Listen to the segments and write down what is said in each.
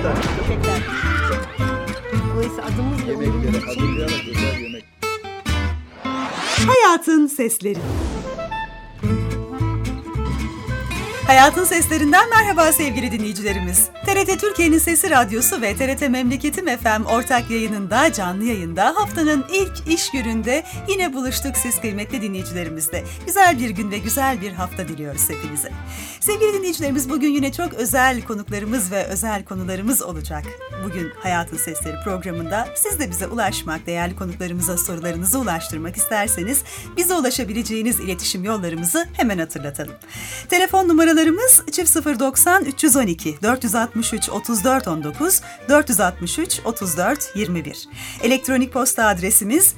Köpekler. Dolayısıyla adımız ve Yemeklere hazırlayalım, güzel yemek. Hayatın Sesleri. Hayatın Seslerinden merhaba sevgili dinleyicilerimiz. TRT Türkiye'nin Sesi Radyosu ve TRT Memleketim FM ortak yayınında, canlı yayında haftanın ilk iş gününde yine buluştuk siz kıymetli dinleyicilerimizle. Güzel bir gün ve güzel bir hafta diliyoruz hepinize. Sevgili dinleyicilerimiz, bugün yine çok özel konuklarımız ve özel konularımız olacak. Bugün Hayatın Sesleri programında siz de bize ulaşmak, değerli konuklarımıza sorularınızı ulaştırmak isterseniz bize ulaşabileceğiniz iletişim yollarımızı hemen hatırlatalım. Telefon numaralarımız 090 312 463 34 19 463 34 21. Elektronik posta adresimiz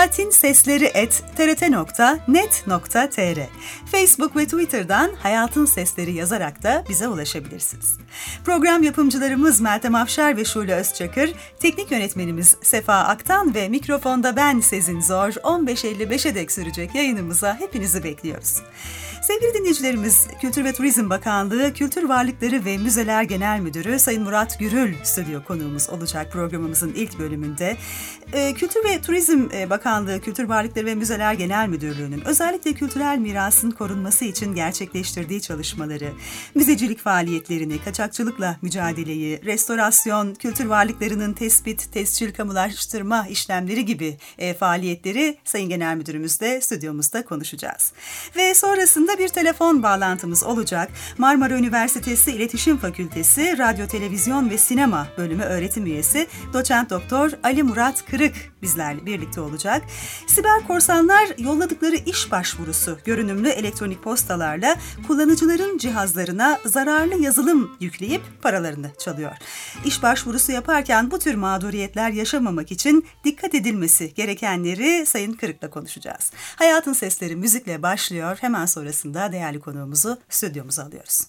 hayatinsesleri@trt.net.tr. Facebook ve Twitter'dan Hayatın Sesleri yazarak da bize ulaşabilirsiniz. Program yapımcılarımız Meltem Afşar ve Şule Özçakır, teknik yönetmenimiz Sefa Aktan ve mikrofonda ben Sezin Zor. 15.55'e dek sürecek yayınımıza hepinizi bekliyoruz. Sevgili dinleyicilerimiz, Kültür ve Turizm Bakanlığı Kültür Varlıkları ve Müzeler Genel Müdürü Sayın Murat Gürül stüdyo konuğumuz olacak programımızın ilk bölümünde. Kültür ve Turizm Bakanlığı Kültür Varlıkları ve Müzeler Genel Müdürlüğü'nün özellikle kültürel mirasın korunması için gerçekleştirdiği çalışmaları, müzecilik faaliyetlerini, kaçakçılıkla mücadeleyi, restorasyon, kültür varlıklarının tespit, tescil, kamulaştırma işlemleri gibi faaliyetleri Sayın Genel Müdürümüzle stüdyomuzda konuşacağız. Ve sonrasında bir telefon bağlantımız olacak. Marmara Üniversitesi İletişim Fakültesi Radyo, Televizyon ve Sinema Bölümü öğretim üyesi Doçent Doktor Ali Murat Kırık bizlerle birlikte olacak. Siber korsanlar yolladıkları iş başvurusu görünümlü elektronik postalarla kullanıcıların cihazlarına zararlı yazılım yükleyip paralarını çalıyor. İş başvurusu yaparken bu tür mağduriyetler yaşamamak için dikkat edilmesi gerekenleri Sayın Kırık'la konuşacağız. Hayatın Sesleri müzikle başlıyor. Hemen sonrasında değerli konuğumuzu stüdyomuza alıyoruz.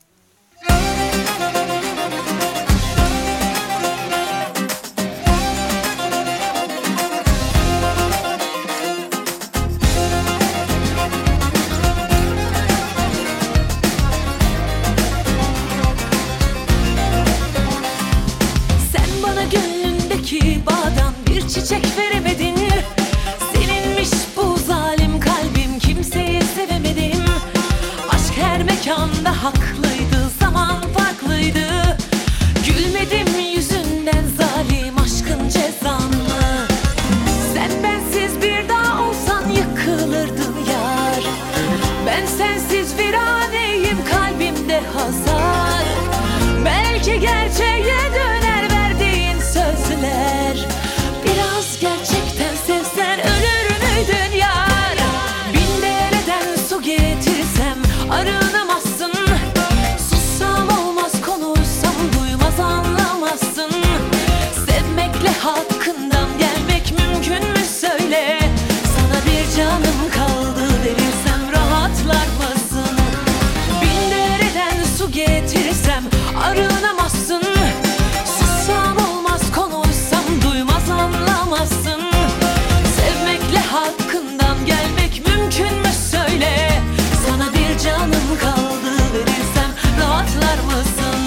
Sen bana gönlündeki bağdan bir çiçek veremedin. Seninmiş bu zalim kalbim, kimseyi sevemedim. Aşk her mekanda haklıydı, zaman farklıydı. Gülmedim yüzünden zalim aşkın cezanı. Sen bensiz bir dağ olsan yıkılırdın yar. Ben sensiz viraneyim, kalbimde hasar. Belki gerçeğe döner verdiğin sözler. Biraz gerçekten sevsen ölür müydün yar? Bin dereden su getirsem arınamazsın. Sussam olmaz, konuşsam duymaz anlamazsın. Sevmekle hakkından gelmek mümkün mü söyle? Sana bir canım kaldı verirsem rahatlar mısın? Bin dereden su getirsem arınamazsın. Sussam olmaz, konuşsam duymaz anlamazsın. Sevmekle hakkından gelmek mümkün mü söyle? Sana bir canım kaldı verirsem rahatlar mısın?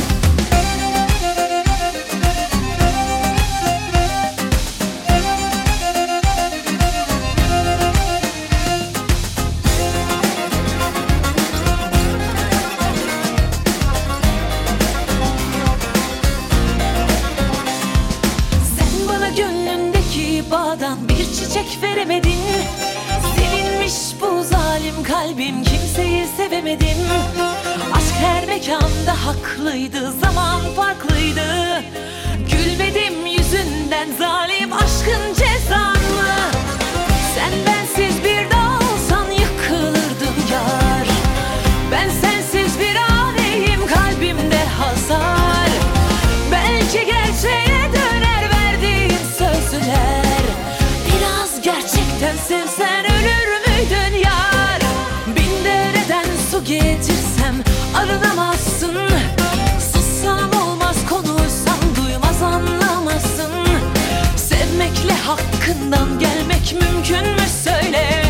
Sen bana gönlündeki bağdan bir çiçek veremedin. Seninmiş bu zalim kalbim, kimseyi sevemedim. Aşk her mekanda haklıydı, zaman farklıydı. Gülmedim yüzünden zalim aşkın cezanı. Sen bensiz bir dağ olsan yıkılırdın yar. Ben sensiz viraneyim, kalbimde hasar. Belki gerçeğe döner verdiğin sözler. Biraz gerçekten sevsen ölür müydün yar? Bin dereden su getirsem arınamazsın. Sussam olmaz, konuşsam duymaz anlamazsın. Sevmekle hakkından gelmek mümkün mü söyle?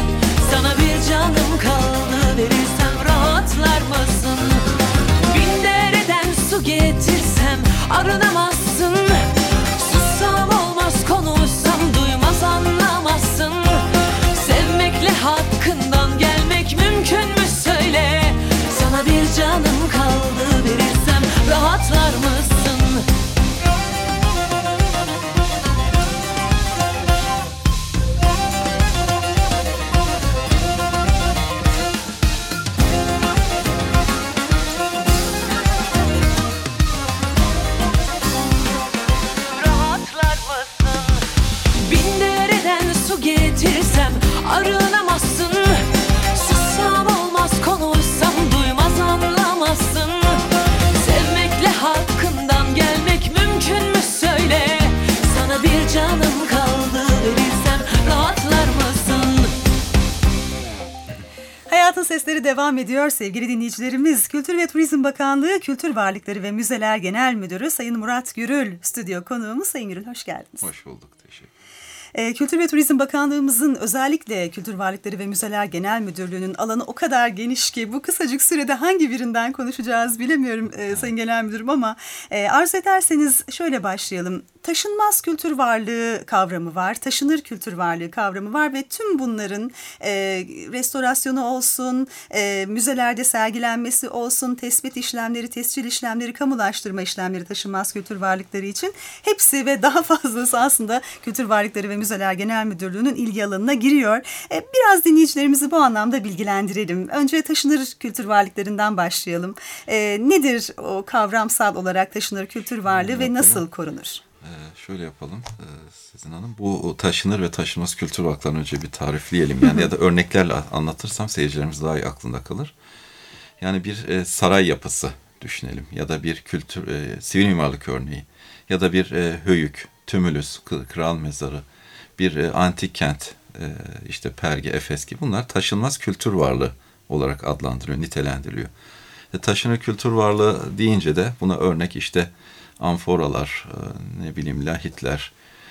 Hayatın Sesleri devam ediyor sevgili dinleyicilerimiz. Kültür ve Turizm Bakanlığı Kültür Varlıkları ve Müzeler Genel Müdürü Sayın Murat Gürül stüdyo konuğumuz. Sayın Gürül hoş geldiniz. Hoş bulduk, teşekkür. Kültür ve Turizm Bakanlığımızın özellikle Kültür Varlıkları ve Müzeler Genel Müdürlüğü'nün alanı o kadar geniş ki bu kısacık sürede hangi birinden konuşacağız bilemiyorum Sayın Genel Müdürüm ama arzu ederseniz şöyle başlayalım. Taşınmaz kültür varlığı kavramı var, taşınır kültür varlığı kavramı var ve tüm bunların restorasyonu olsun, müzelerde sergilenmesi olsun, tespit işlemleri, tescil işlemleri, kamulaştırma işlemleri taşınmaz kültür varlıkları için hepsi ve daha fazlası aslında Kültür Varlıkları ve Müzeler Genel Müdürlüğü'nün ilgi alanına giriyor. Biraz dinleyicilerimizi bu anlamda bilgilendirelim. Önce taşınır kültür varlıklarından başlayalım. Nedir o kavramsal olarak taşınır kültür varlığı ve nasıl korunur? Şöyle yapalım Sezin Hanım. Bu taşınır ve taşınmaz kültür varlıklarını önce bir tarifleyelim. Yani ya da örneklerle anlatırsam seyircilerimiz daha iyi aklında kalır. Yani bir saray yapısı düşünelim ya da bir kültür sivil mimarlık örneği ya da bir höyük, tümülüs, kral mezarı, bir antik kent, işte Perge, Efes gibi bunlar taşınmaz kültür varlığı olarak adlandırılıyor, nitelendiriliyor. Taşınır kültür varlığı deyince de buna örnek işte amforalar, ne bileyim lahitler,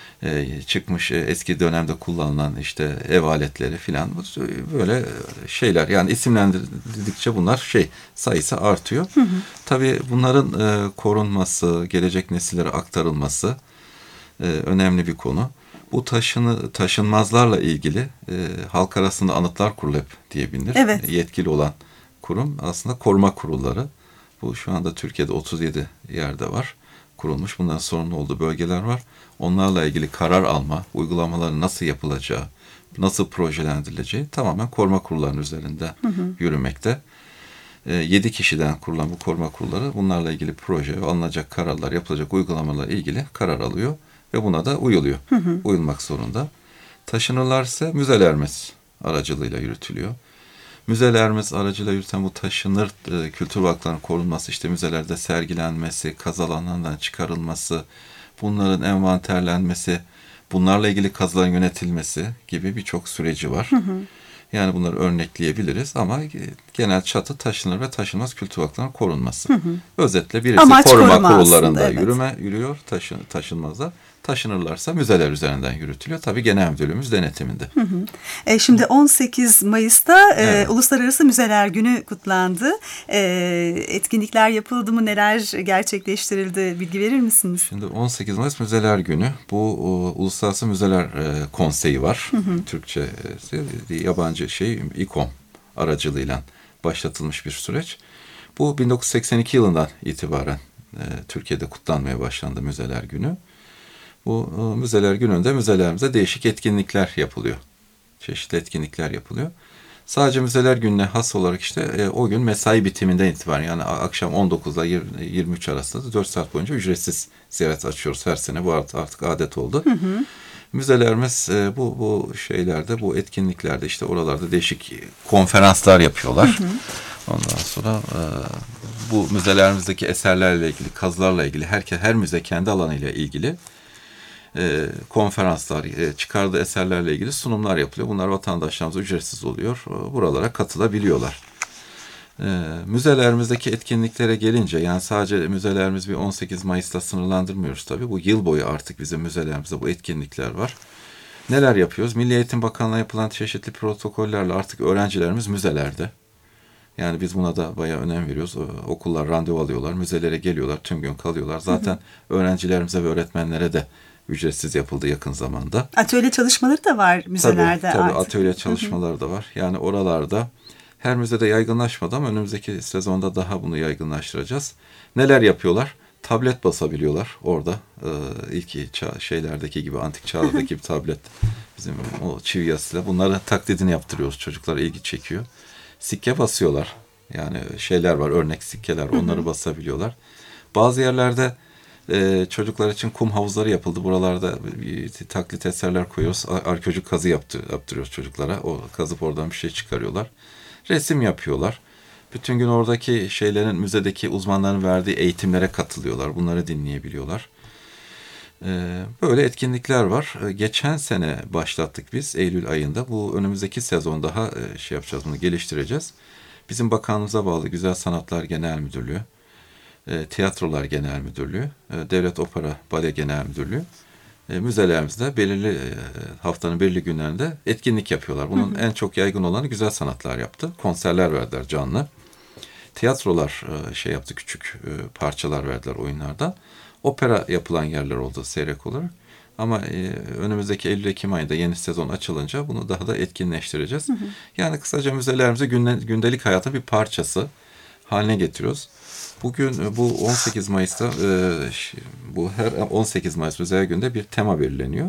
çıkmış eski dönemde kullanılan işte ev aletleri filan böyle şeyler. Yani isimlendirdikçe bunlar sayısı artıyor. Hı hı. Tabii bunların korunması, gelecek nesillere aktarılması önemli bir konu. Bu taşınmazlarla ilgili halk arasında anıtlar kurulu diye bilinir. Evet. Yetkili olan kurum aslında koruma kurulları. Bu şu anda Türkiye'de 37 yerde var. Kurulmuş. Bunların sorumlu olduğu bölgeler var. Onlarla ilgili karar alma, uygulamaların nasıl yapılacağı, nasıl projelendirileceği tamamen koruma kurullarının üzerinde yürümekte. 7 kişiden kurulan bu koruma kurulları bunlarla ilgili proje ve alınacak kararlar, yapılacak uygulamalarla ilgili karar alıyor ve buna da uyuluyor. Uyulmak zorunda. Taşınırlar ise müzelerimiz aracılığıyla yürütülüyor. Müzelerimiz aracılığıyla yürüten bu taşınır kültür varlıklarının korunması, işte müzelerde sergilenmesi, kazı alanlarından çıkarılması, bunların envanterlenmesi, bunlarla ilgili kazıların yönetilmesi gibi birçok süreci var. Yani bunları örnekleyebiliriz ama genel çatı taşınır ve taşınmaz kültür varlıklarının korunması. Özetle birisi amaç koruma kurullarında yürüyor, taşınmazlar. Taşınırlarsa müzeler üzerinden yürütülüyor. Tabii genel müdürlüğümüz denetiminde. Şimdi 18 Mayıs'ta evet. Uluslararası Müzeler Günü kutlandı. Etkinlikler yapıldı mı? Neler gerçekleştirildi? Bilgi verir misiniz? Şimdi 18 Mayıs Müzeler Günü. Bu Uluslararası Müzeler Konseyi var. Türkçesi yabancı İKOM aracılığıyla başlatılmış bir süreç. Bu 1982 yılından itibaren Türkiye'de kutlanmaya başlandı Müzeler Günü. Bu Müzeler Günü'nde müzelerimize değişik etkinlikler yapılıyor. Çeşitli etkinlikler yapılıyor. Sadece Müzeler Günü'ne has olarak işte o gün mesai bitiminden itibaren yani akşam 19 ile 23 arasında 4 saat boyunca ücretsiz ziyaret açıyoruz her sene. Bu artık adet oldu. Müzelerimiz bu şeylerde, bu etkinliklerde işte oralarda değişik konferanslar yapıyorlar. Ondan sonra bu müzelerimizdeki eserlerle ilgili, kazılarla ilgili her müze kendi alanıyla ilgili konferanslar, çıkardığı eserlerle ilgili sunumlar yapılıyor. Bunlar vatandaşlarımıza ücretsiz oluyor. Buralara katılabiliyorlar. Müzelerimizdeki etkinliklere gelince yani sadece müzelerimiz bir 18 Mayıs'ta sınırlandırmıyoruz tabii. Bu yıl boyu artık bizim müzelerimizde bu etkinlikler var. Neler yapıyoruz? Milli Eğitim Bakanlığı'na yapılan çeşitli protokollerle artık öğrencilerimiz müzelerde. Yani biz buna da bayağı önem veriyoruz. Okullar randevu alıyorlar, müzelere geliyorlar, tüm gün kalıyorlar. Zaten öğrencilerimize ve öğretmenlere de ücretsiz yapıldı yakın zamanda. Atölye çalışmaları da var müzelerde. Tabii atölye çalışmaları da var. Yani oralarda her müzede yaygınlaşmadı ama önümüzdeki sezonda daha bunu yaygınlaştıracağız. Neler yapıyorlar? Tablet basabiliyorlar orada. İlk şeylerdeki gibi, antik çağlardaki gibi tablet. Bizim o çivi yazısıyla bunları taklidini yaptırıyoruz. Çocuklar ilgi çekiyor. Sikke basıyorlar. Yani şeyler var, örnek sikkeler. Onları basabiliyorlar. Bazı yerlerde çocuklar için kum havuzları yapıldı. Buralarda taklit eserler koyuyoruz. Arkeolojik kazı yaptırıyoruz çocuklara. O kazıp oradan bir şey çıkarıyorlar. Resim yapıyorlar. Bütün gün oradaki müzedeki uzmanların verdiği eğitimlere katılıyorlar. Bunları dinleyebiliyorlar. Böyle etkinlikler var. Geçen sene başlattık biz Eylül ayında. Bu önümüzdeki sezon daha şey yapacağız, bunu geliştireceğiz. Bizim bakanlığımıza bağlı Güzel Sanatlar Genel Müdürlüğü, Tiyatrolar Genel Müdürlüğü, Devlet Opera Bale Genel Müdürlüğü, müzelerimizde belirli haftanın belirli günlerinde etkinlik yapıyorlar. Bunun en çok yaygın olanı Güzel Sanatlar yaptı. Konserler verdiler canlı. Tiyatrolar şey yaptı, küçük parçalar verdiler oyunlarda. Opera yapılan yerler oldu seyrek olarak. Ama önümüzdeki Eylül-Ekim ayında yeni sezon açılınca bunu daha da etkinleştireceğiz. Yani kısaca müzelerimizi gündelik hayatın bir parçası haline getiriyoruz. Bugün bu 18 Mayıs'ta bu her 18 Mayıs Müzeler Günü'nde bir tema belirleniyor.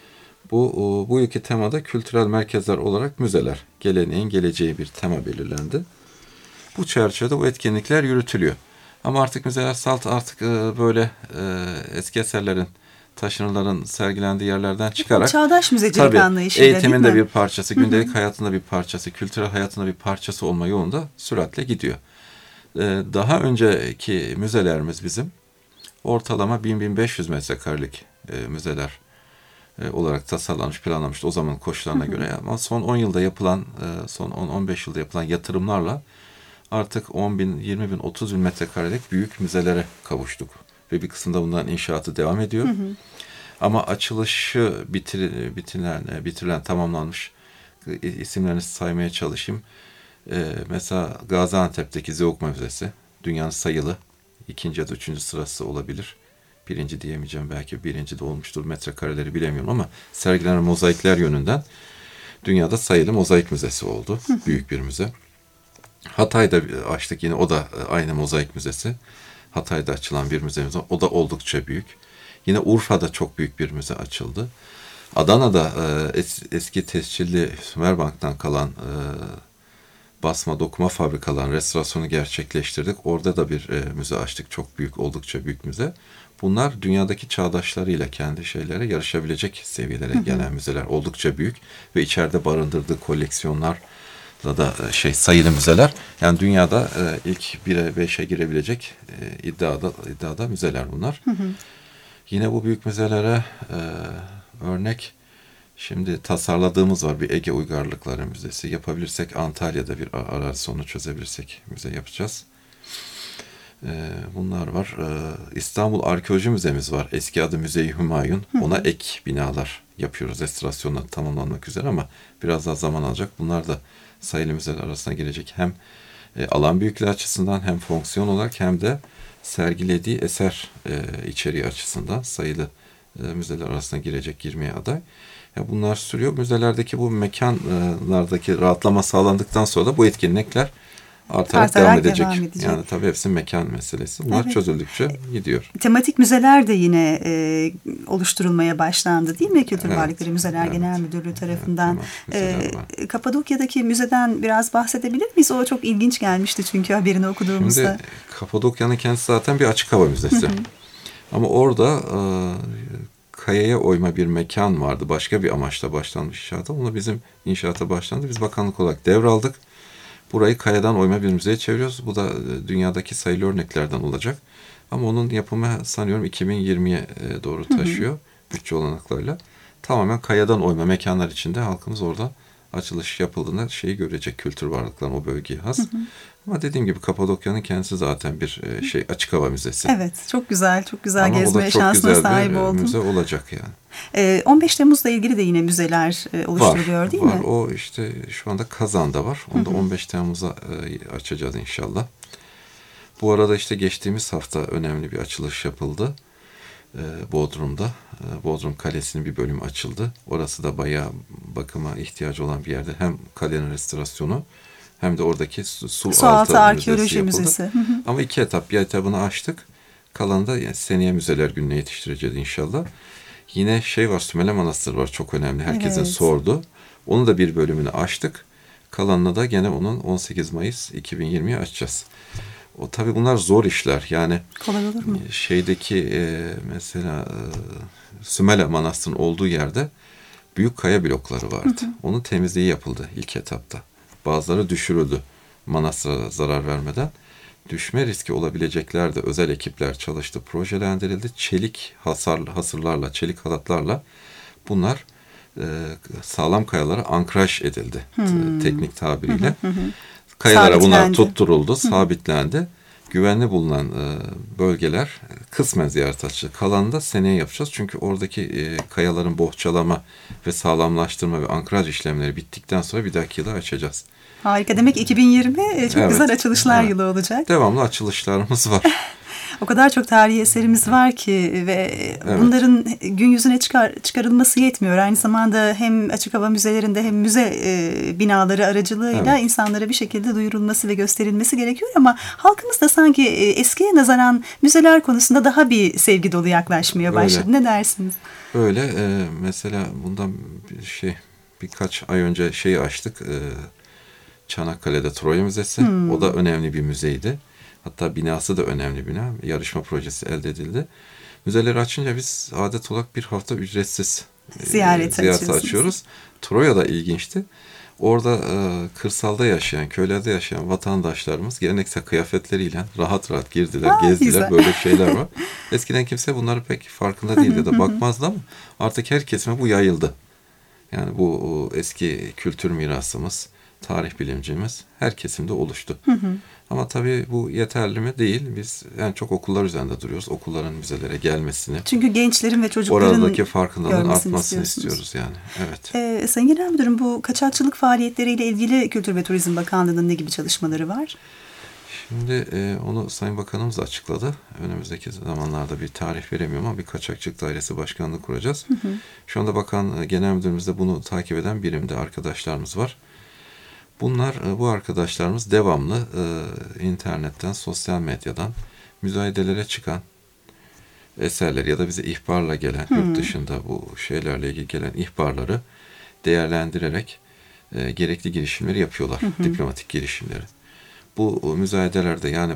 Bu yılki temada kültürel merkezler olarak müzeler, geleneğin geleceği bir tema belirlendi. Bu çerçevede bu etkinlikler yürütülüyor. Ama artık müzeler artık böyle eski eserlerin, taşınırların sergilendiği yerlerden çıkarak çağdaş müzecilik anlayışıyla, eğitimin de bir parçası, gündelik hayatında bir parçası, kültürel hayatında bir parçası olma yolunda süratle gidiyor. Daha önceki müzelerimiz bizim ortalama 1000-1500 metrekarelik müzeler olarak tasarlanmış, planlanmıştı o zamanın koşullarına göre. Ama son 10 yılda yapılan, son 10-15 yılda yapılan yatırımlarla artık 10.000, 20.000, 30.000 metrekarelik büyük müzelere kavuştuk. Ve bir kısımda bunların inşaatı devam ediyor. Ama açılışı bitirilen, tamamlanmış isimlerini saymaya çalışayım. Mesela Gaziantep'teki Zeugma Müzesi, dünyanın sayılı 2. ya da 3. sırası olabilir. 1. diyemeyeceğim, belki 1. de olmuştur, metrekareleri bilemiyorum ama sergilenen mozaikler yönünden dünyada sayılı mozaik müzesi oldu. Büyük bir müze. Hatay'da açtık yine, o da aynı mozaik müzesi. Hatay'da açılan bir müzemiz var. O da oldukça büyük. Yine Urfa'da çok büyük bir müze açıldı. Adana'da eski tescilli Sümerbank'tan kalan basma dokuma fabrikaların restorasyonu gerçekleştirdik. Orada da bir müze açtık. Çok büyük, oldukça büyük müze. Bunlar dünyadaki çağdaşlarıyla kendi şeylere yarışabilecek seviyelere gelen müzeler. Oldukça büyük ve içeride barındırdığı koleksiyonlar da sayılı müzeler. Yani dünyada ilk 1'e 5'e girebilecek iddiada müzeler bunlar. Yine bu büyük müzelere örnek şimdi tasarladığımız var. Bir Ege Uygarlıkları Müzesi. Yapabilirsek Antalya'da bir arazi onu çözebilirsek müze yapacağız. Bunlar var. İstanbul Arkeoloji Müzemiz var. Eski adı Müze-i Hümayun. Ona ek binalar yapıyoruz. Restorasyonlar tamamlanmak üzere ama biraz daha zaman alacak. Bunlar da sayılı müzeler arasına girecek. Hem alan büyüklüğü açısından hem fonksiyon olarak hem de sergilediği eser içeriği açısından sayılı müzeler arasına girmeye aday. Ya bunlar sürüyor. Müzelerdeki bu mekanlardaki rahatlama sağlandıktan sonra da bu etkinlikler artarak devam edecek. Yani tabii hepsi mekan meselesi. Bunlar çözüldükçe gidiyor. Tematik müzeler de yine oluşturulmaya başlandı değil mi? Kültür Varlıkları Müzeler Genel Müdürlüğü tarafından. Kapadokya'daki müzeden biraz bahsedebilir miyiz? O çok ilginç gelmişti çünkü haberini okuduğumuzda. Şimdi Kapadokya'nın kendisi zaten bir açık hava müzesi. Ama orada kayaya oyma bir mekan vardı. Başka bir amaçla başlanmış inşaata. Onu bizim inşaata başlandı. Biz bakanlık olarak devraldık. Burayı kayadan oyma bir müzeye çeviriyoruz. Bu da dünyadaki sayılı örneklerden olacak. Ama onun yapımı sanıyorum 2020'ye doğru taşıyor. Bütçe olanaklarıyla. Tamamen kayadan oyma mekanlar içinde halkımız orada açılış yapıldığında görecek, kültür varlıklarının o bölgeye has. Ama dediğim gibi Kapadokya'nın kendisi zaten bir açık hava müzesi. Evet, çok güzel gezme şansına sahip oldum. Müze olacak yani. 15 Temmuz'la ilgili de yine müzeler oluşturuluyor değil mi? Var. O şu anda Kazan'da var. Onu da 15 Temmuz'a açacağız inşallah. Bu arada geçtiğimiz hafta önemli bir açılış yapıldı. Bodrum'da. Bodrum Kalesi'nin bir bölümü açıldı. Orası da bayağı bakıma ihtiyacı olan bir yerde. Hem kalenin restorasyonu hem de oradaki su altı arkeoloji müzesi. Ama 2 etap. Bir etabını açtık. Kalanı da seneye Müzeler Günü'ne yetiştireceğiz inşallah. Yine var, Sümele Manastırı var. Çok önemli. Herkesin sordu. Onu da bir bölümünü açtık. Kalanını da gene onun 18 Mayıs 2020'ye açacağız. Tabii bunlar zor işler. Yani kolay olur mu? Mesela Sümele Manastırı'nın olduğu yerde büyük kaya blokları vardı. Onun temizliği yapıldı ilk etapta. Bazıları düşürüldü manastıra zarar vermeden. düşme riski olabileceklerde özel ekipler çalıştı, projelendirildi. Çelik hasırlarla, çelik halatlarla bunlar sağlam kayalara ankraj edildi teknik tabiriyle. Kayalara bunlar tutturuldu, sabitlendi. Güvenli bulunan bölgeler kısmen ziyaret açıldı. Kalanını da seneye yapacağız. Çünkü oradaki kayaların bohçalama ve sağlamlaştırma ve ankraj işlemleri bittikten sonra bir dahaki yılı açacağız. Harika. Demek 2020 çok güzel açılışlar yılı olacak. Devamlı açılışlarımız var. O kadar çok tarihi eserimiz var ki ve bunların gün yüzüne çıkarılması yetmiyor. Aynı zamanda hem açık hava müzelerinde hem müze binaları aracılığıyla insanlara bir şekilde duyurulması ve gösterilmesi gerekiyor. Ama halkımız da sanki eskiye nazaran müzeler konusunda daha bir sevgi dolu yaklaşmaya başladı. Ne dersiniz? Öyle. Mesela bundan birkaç ay önce açtık. Çanakkale'de Troya Müzesi. O da önemli bir müzeydi. Hatta binası da önemli bina. Yarışma projesi elde edildi. Müzeleri açınca biz adet olarak bir hafta ücretsiz ziyaret açıyoruz. Troya da ilginçti. Orada kırsalda yaşayan, köylerde yaşayan vatandaşlarımız geleneksel kıyafetleriyle rahat rahat girdiler, gezdiler. Güzel. Böyle şeyler var. Eskiden kimse bunları pek farkında değildi de bakmazdı ama artık her kesime bu yayıldı. Yani bu eski kültür mirasımız, tarih bilimcimiz her kesimde oluştu. Ama tabii bu yeterli mi? Değil. Biz en çok okullar üzerinde duruyoruz. Okulların müzelere gelmesini. Çünkü gençlerin ve çocukların oradaki farkındalığın artmasını istiyoruz yani. Evet. Sayın Genel Müdürüm, bu kaçakçılık faaliyetleriyle ilgili Kültür ve Turizm Bakanlığı'nın ne gibi çalışmaları var? Şimdi onu Sayın Bakanımız açıkladı. Önümüzdeki zamanlarda bir tarih veremiyorum ama bir kaçakçılık dairesi başkanlığı kuracağız. Şu anda Bakan Genel Müdürümüzde bunu takip eden birimde arkadaşlarımız var. Bu arkadaşlarımız devamlı internetten, sosyal medyadan müzayedelere çıkan eserler ya da bize ihbarla gelen, yurt dışında bu şeylerle ilgili gelen ihbarları değerlendirerek gerekli girişimleri yapıyorlar, diplomatik girişimleri. Bu müzayedelerde yani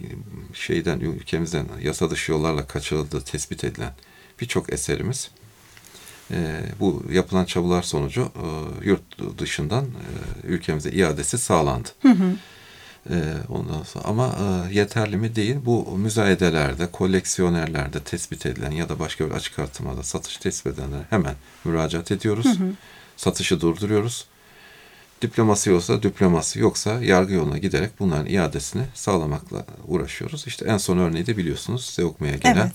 ülkemizden yasa dışı yollarla kaçırıldığı tespit edilen birçok eserimiz bu yapılan çabalar sonucu yurt dışından ülkemize iadesi sağlandı. Ondan sonra ama yeterli mi değil. Bu müzayedelerde, koleksiyonerlerde tespit edilen ya da başka bir açık artırmada satış tespit edilenlere hemen müracaat ediyoruz. Satışı durduruyoruz. Diploması yoksa yargı yoluna giderek bunların iadesini sağlamakla uğraşıyoruz. İşte en son örneği de biliyorsunuz Zeugma'ya gelen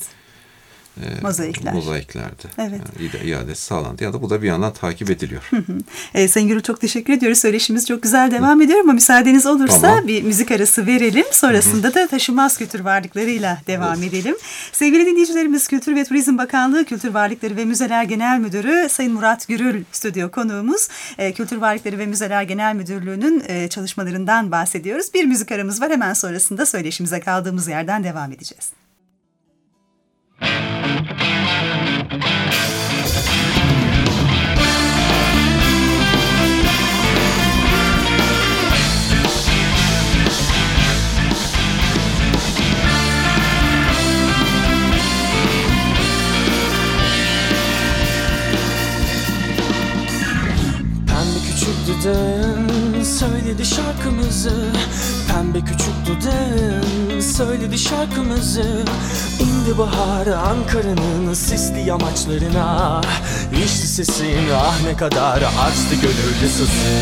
mozaiklerdi. Evet. Yani iadesi sağlandı ya da bu da bir yandan takip ediliyor. Sayın Gürül, çok teşekkür ediyoruz. Söyleşimiz çok güzel devam ediyor ama müsaadeniz olursa bir müzik arası verelim. Sonrasında da taşınmaz kültür varlıklarıyla devam edelim. Sevgili dinleyicilerimiz, Kültür ve Turizm Bakanlığı Kültür Varlıkları ve Müzeler Genel Müdürü Sayın Murat Gürül stüdyo konuğumuz. Kültür Varlıkları ve Müzeler Genel Müdürlüğü'nün çalışmalarından bahsediyoruz. Bir müzik aramız var. Hemen sonrasında söyleşimize kaldığımız yerden devam edeceğiz. Pembe küçük dudağın söyledi şarkımızı. Pembe küçük dudağın söyledi şarkımızı. İndi bahar Ankara'nın sisli yamaçlarına. İşte sesin ne kadar açtı gönüllü sızı.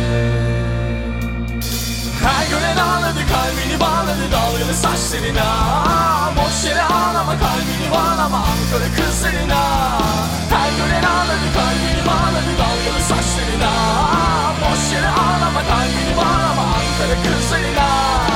Her gören ağladı, kalbini bağladı dalgalı saçlarına. Boş yere ağlama, kalbini bağlama Ankara kızlarına. Her gören ağladı, kalbini bağladı dalgalı saçlarına. Boş yere ağlama, kalbini bağlama Ankara kızlarına.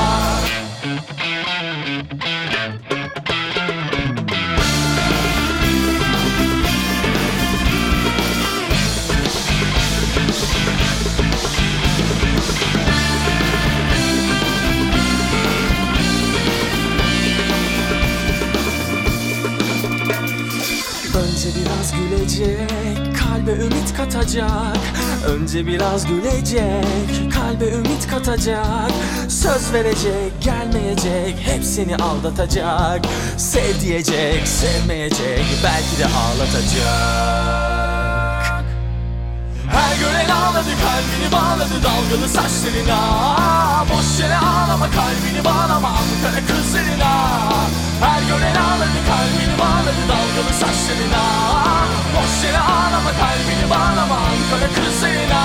Önce biraz gülecek, kalbe ümit katacak. Önce biraz gülecek, kalbe ümit katacak. Söz verecek, gelmeyecek, hep seni aldatacak. Sev diyecek, sevmeyecek, belki de ağlatacak. Her gören ağladı, kalbini bağladı dalgalı saçlarına. Boş yere ağlama, kalbini bağlama Ankara kızlarına. Her gören ağladı, kalbini bağladı dalgalı saçlarına. Boş yere ağlama, kalbini bağlama Ankara kızlarına.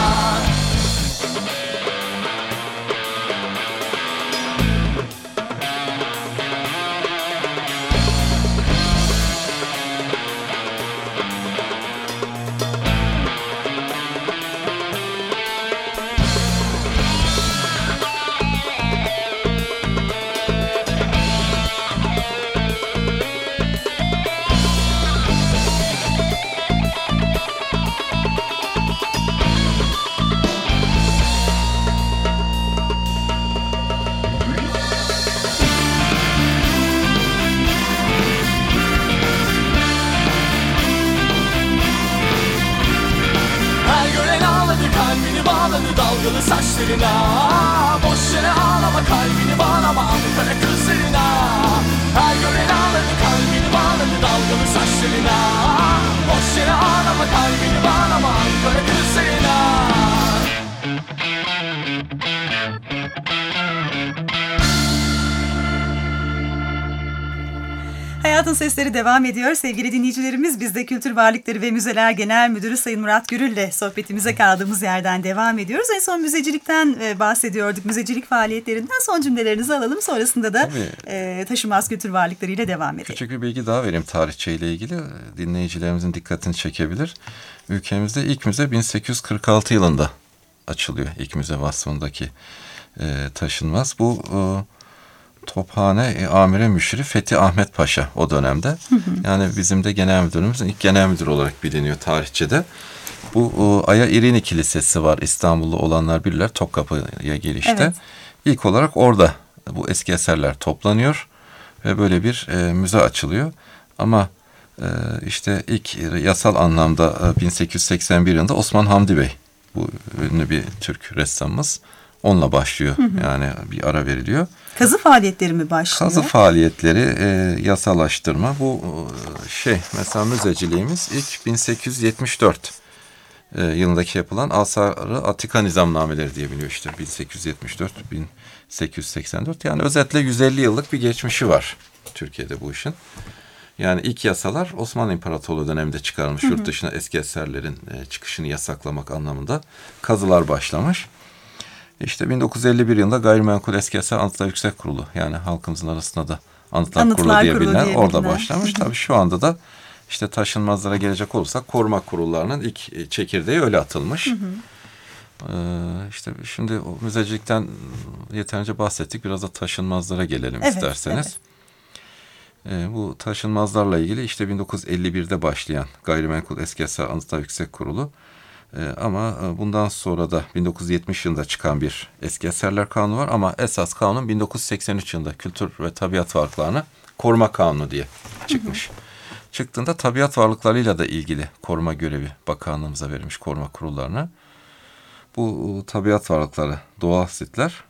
Dalgalı saçlarına. Boş yere ağlama, kalbini bağlama Ankara kızlarına. Her gören ağladı, kalbini bağladı dalgalı saçlarına. Boş yere ağlama, kalbini bağlama Ankara kızlarına. Hayatın Sesleri devam ediyor. Sevgili dinleyicilerimiz, biz de Kültür Varlıkları ve Müzeler Genel Müdürü Sayın Murat Gürül'le sohbetimize kaldığımız yerden devam ediyoruz. En son müzecilikten bahsediyorduk. Müzecilik faaliyetlerinden son cümlelerinizi alalım. Sonrasında da taşınmaz kültür varlıkları ile devam edelim. Küçük bir bilgi daha vereyim tarihçeyle ilgili. Dinleyicilerimizin dikkatini çekebilir. Ülkemizde ilk müze 1846 yılında açılıyor. İlk müze vasfındaki taşınmaz. Bu Tophane Amire Müşiri Fethi Ahmet Paşa o dönemde. Yani bizim de genel müdürümüzün ilk genel müdür olarak biliniyor tarihçede. Bu Aya İrini Kilisesi var, İstanbullu olanlar bilirler, Topkapı'ya girişte. Evet. İlk olarak orada bu eski eserler toplanıyor ve böyle bir müze açılıyor. Ama işte ilk yasal anlamda 1881 yılında Osman Hamdi Bey, bu ünlü bir Türk ressamımız, onunla başlıyor. Yani bir ara veriliyor. Kazı faaliyetleri mi başlıyor? Kazı faaliyetleri, yasalaştırma. Bu mesela müzeciliğimiz ilk 1874 yılındaki yapılan Asar-ı Atika Nizamnameleri diye biliyor işte. 1874-1884. Yani özetle 150 yıllık bir geçmişi var Türkiye'de bu işin. Yani ilk yasalar Osmanlı İmparatorluğu döneminde çıkarılmış. Yurt dışına eski eserlerin çıkışını yasaklamak anlamında kazılar başlamış. İşte 1951 yılında Gayrimenkul Eski Eser Anıtlar Yüksek Kurulu, yani halkımızın arasında da Anıtlar Kurulu diye bilinen orada başlamış. Tabii şu anda da işte taşınmazlara gelecek olursak koruma kurullarının ilk çekirdeği öyle atılmış. İşte şimdi o müzecilikten yeterince bahsettik. Biraz da taşınmazlara gelelim isterseniz. Evet. Bu taşınmazlarla ilgili işte 1951'de başlayan Gayrimenkul Eski Eser Anıtlar Yüksek Kurulu, ama bundan sonra da 1970 yılında çıkan bir eski eserler kanunu var, ama esas kanun 1983 yılında Kültür ve Tabiat Varlıklarını Koruma Kanunu diye çıkmış. Çıktığında tabiat varlıklarıyla da ilgili koruma görevi bakanlığımıza verilmiş, koruma kurullarına. Bu tabiat varlıkları, doğal sitler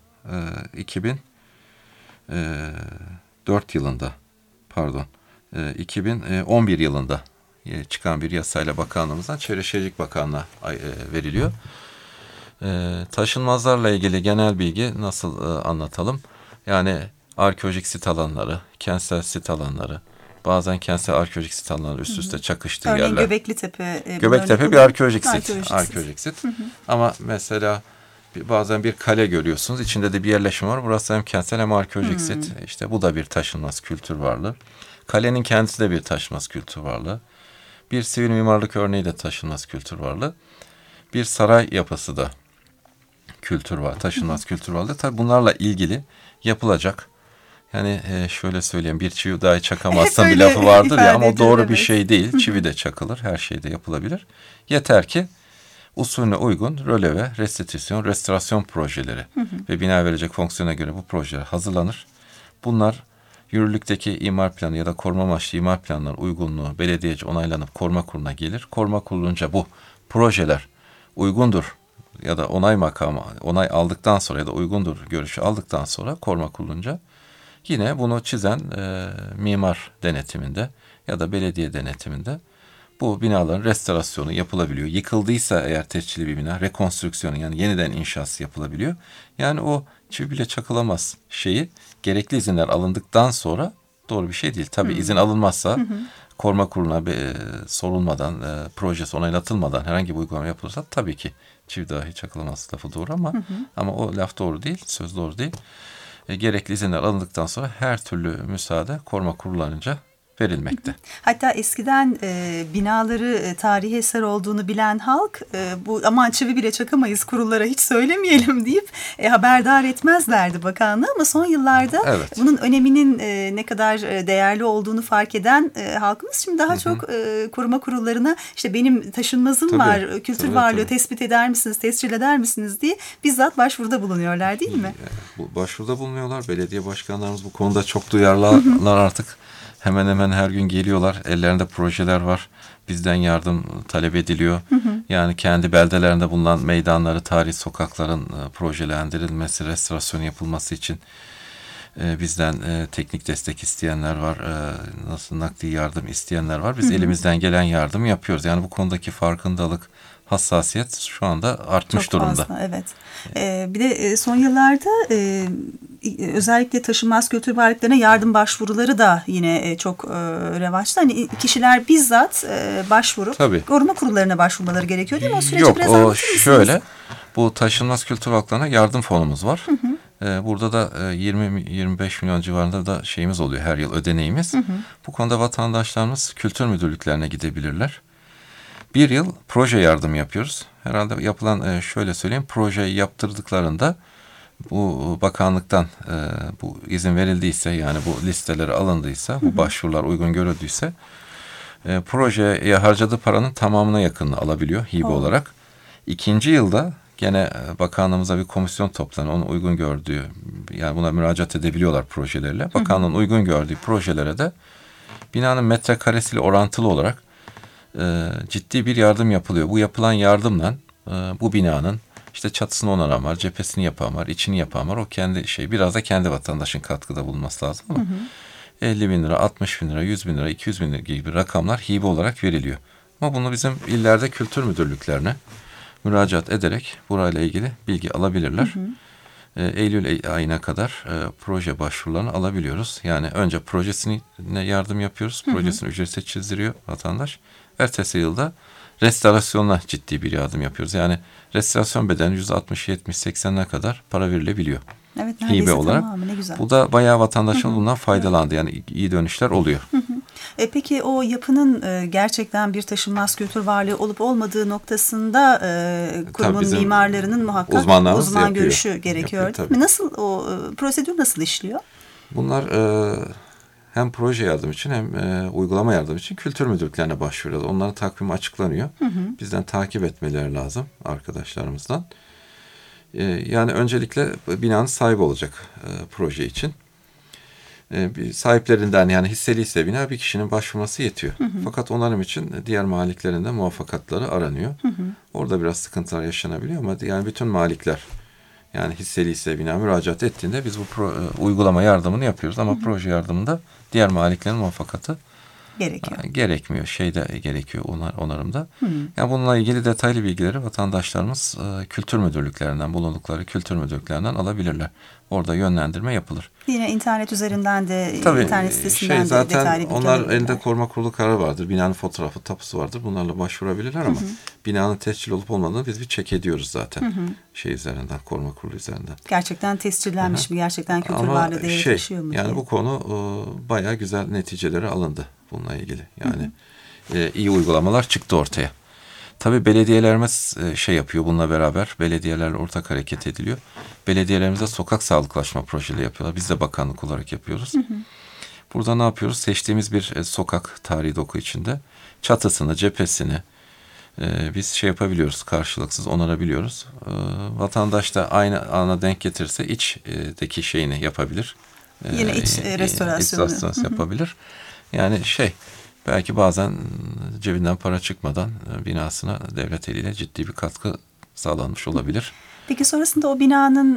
2011 yılında çıkan bir yasayla bakanlığımızdan Çevre Şehircilik Bakanlığı'na veriliyor. Taşınmazlarla ilgili genel bilgi nasıl anlatalım? Yani arkeolojik sit alanları, kentsel sit alanları, bazen kentsel arkeolojik sit alanları üst üste çakıştığı yerler. Örneğin Göbekli-Tepe. Göbekli-Tepe bir arkeolojik sit. Ama mesela bazen bir kale görüyorsunuz. İçinde de bir yerleşim var. Burası hem kentsel hem arkeolojik sit. İşte bu da bir taşınmaz kültür varlığı. Kalenin kendisi de bir taşınmaz kültür varlığı. Bir sivil mimarlık örneği de taşınmaz kültür varlığı. Bir saray yapısı da kültür var, taşınmaz kültür varlığı. Tabii bunlarla ilgili yapılacak. Yani şöyle söyleyeyim, bir çivi dahi çakamazsın bir lafı vardır ya, ama o doğru bir şey değil. Çivi de çakılır, her şey de yapılabilir. Yeter ki usulüne uygun röleve, restitüsyon, restorasyon projeleri ve bina verecek fonksiyona göre bu projeler hazırlanır. Bunlar yürürlükteki imar planı ya da koruma amaçlı imar planlarının uygunluğu belediyece onaylanıp koruma kuruluna gelir. Koruma kurulunca bu projeler uygundur ya da onay aldıktan sonra ya da uygundur görüşü aldıktan sonra koruma kurulunca yine bunu çizen mimar denetiminde ya da belediye denetiminde bu binaların restorasyonu yapılabiliyor. Yıkıldıysa eğer tescilli bir bina, rekonstrüksiyonu yani yeniden inşası yapılabiliyor. Yani o çivi bile çakılamaz şeyi gerekli izinler alındıktan sonra doğru bir şey değil. Tabii izin alınmazsa koruma kuruluna sorulmadan, projesi onaylatılmadan herhangi bir uygulama yapılırsa tabii ki çivi dahi çakılamaz lafı doğru ama o laf doğru değil, söz doğru değil. Gerekli izinler alındıktan sonra her türlü müsaade koruma kurullarınca verilmekte. Hatta eskiden binaları tarihi eser olduğunu bilen halk bu aman çivi bile çakamayız kurullara hiç söylemeyelim deyip haberdar etmezlerdi bakanlığı ama son yıllarda bunun öneminin ne kadar değerli olduğunu fark eden halkımız şimdi daha çok koruma kurullarına işte benim taşınmazım var, kültür varlığı tespit eder misiniz, tescil eder misiniz diye bizzat başvuruda bulunuyorlar değil mi? Bu başvuruda bulunuyorlar. Belediye başkanlarımız bu konuda çok duyarlılar artık. Hemen hemen her gün geliyorlar. Ellerinde projeler var. Bizden yardım talep ediliyor. Yani kendi beldelerinde bulunan meydanları, tarihi sokakların projelendirilmesi, restorasyon yapılması için bizden teknik destek isteyenler var. Nasıl nakdi yardım isteyenler var. Biz elimizden gelen yardımı yapıyoruz. Yani bu konudaki farkındalık, hassasiyet şu anda artmış çok durumda. Fazla, evet. Bir de son yıllarda özellikle taşınmaz kültür varlıklarına yardım başvuruları da yine çok revaçta. Hani kişiler bizzat başvurup koruma kurullarına başvurmaları gerekiyor değil mi? O süreci biraz anlatır mısınız? Şöyle, bu taşınmaz kültür varlıklarına yardım fonumuz var. Burada da 20-25 milyon civarında da şeyimiz oluyor her yıl ödeneğimiz. Bu konuda vatandaşlarımız kültür müdürlüklerine gidebilirler. Bir yıl proje yardımı yapıyoruz. Herhalde yapılan şöyle söyleyeyim, projeyi yaptırdıklarında bu bakanlıktan bu izin verildiyse yani bu listeleri alındıysa, bu başvurular uygun görüldüyse projeye harcadığı paranın tamamına yakınını alabiliyor hibe olarak. İkinci yılda gene bakanlığımıza bir komisyon toplanıyor. Onu uygun gördüğü yani buna müracaat edebiliyorlar projelerle. Bakanlığın uygun gördüğü projelere de binanın metrekaresiyle orantılı olarak ciddi bir yardım yapılıyor. Bu yapılan yardımla bu binanın işte çatısını onaran var, cephesini yapan var, içini yapan var. O kendi biraz da kendi vatandaşın katkıda bulunması lazım ama 50 bin lira, 60 bin lira, 100 bin lira, 200 bin lira gibi rakamlar hibe olarak veriliyor. Ama bunu bizim illerde kültür müdürlüklerine müracaat ederek burayla ilgili bilgi alabilirler. Eylül ayına kadar proje başvurularını alabiliyoruz. Yani önce projesine yardım yapıyoruz. Projesini ücretsiz çizdiriyor vatandaş. Ertesi yılda restorasyonla ciddi bir yardım yapıyoruz. Yani restorasyon bedeni %60-70-80'e kadar para verilebiliyor. Evet, hibe olarak. Tamamı, ne güzel. Bu da bayağı vatandaşın bundan faydalandı. Yani iyi dönüşler oluyor. Peki o yapının gerçekten bir taşınmaz kültür varlığı olup olmadığı noktasında kurumun mimarlarının muhakkak uzman görüşü gerekiyor değil mi? Nasıl o prosedür nasıl işliyor? Bunlar hem proje yardım için hem uygulama yardım için kültür müdürlüklerine başvuruyorlar. Onların takvimi açıklanıyor. Bizden takip etmeleri lazım arkadaşlarımızdan. Yani öncelikle binanın sahibi olacak proje için. Sahiplerinden yani hisseliyse bina bir kişinin başvurması yetiyor. Fakat onarım için diğer maliklerin de muvaffakatları aranıyor. Orada biraz sıkıntılar yaşanabiliyor ama yani bütün malikler yani hisseliyse bina müracaat ettiğinde biz bu uygulama yardımını yapıyoruz. Ama proje yardımında diğer maliklerin muvaffakatı gerekmiyor. Gerekiyor onarımda. Yani bununla ilgili detaylı bilgileri vatandaşlarımız kültür müdürlüklerinden, bulundukları kültür müdürlüklerinden alabilirler. Orada yönlendirme yapılır. Yine internet üzerinden de, internet sitesinden de zaten detaylı bilgi onlar alabilirler. elinde koruma kurulu kararı vardır. Binanın fotoğrafı, tapusu vardır. Bunlarla başvurabilirler ama binanın tescil olup olmadığını biz bir check ediyoruz zaten. Üzerinden, koruma kurulu üzerinden. Gerçekten tescillenmiş mi? Gerçekten kültür varlığı değeri taşıyor mu? Yani bu konu bayağı güzel neticeleri alındı bununla ilgili. Yani iyi uygulamalar çıktı ortaya. Tabii belediyelerimiz yapıyor bununla beraber. Belediyelerle ortak hareket ediliyor. Belediyelerimize sokak sağlıklaşma projeleri yapıyorlar. Biz de bakanlık olarak yapıyoruz. Burada ne yapıyoruz? Seçtiğimiz bir sokak tarihi doku içinde çatısını, cephesini biz yapabiliyoruz. Karşılıksız onarabiliyoruz. Vatandaş da aynı ana denk getirirse içteki şeyini yapabilir. Yine iç restorasyonu yapabilir. Yani belki bazen cebinden para çıkmadan binasına devlet eliyle ciddi bir katkı sağlanmış olabilir. Peki sonrasında o binanın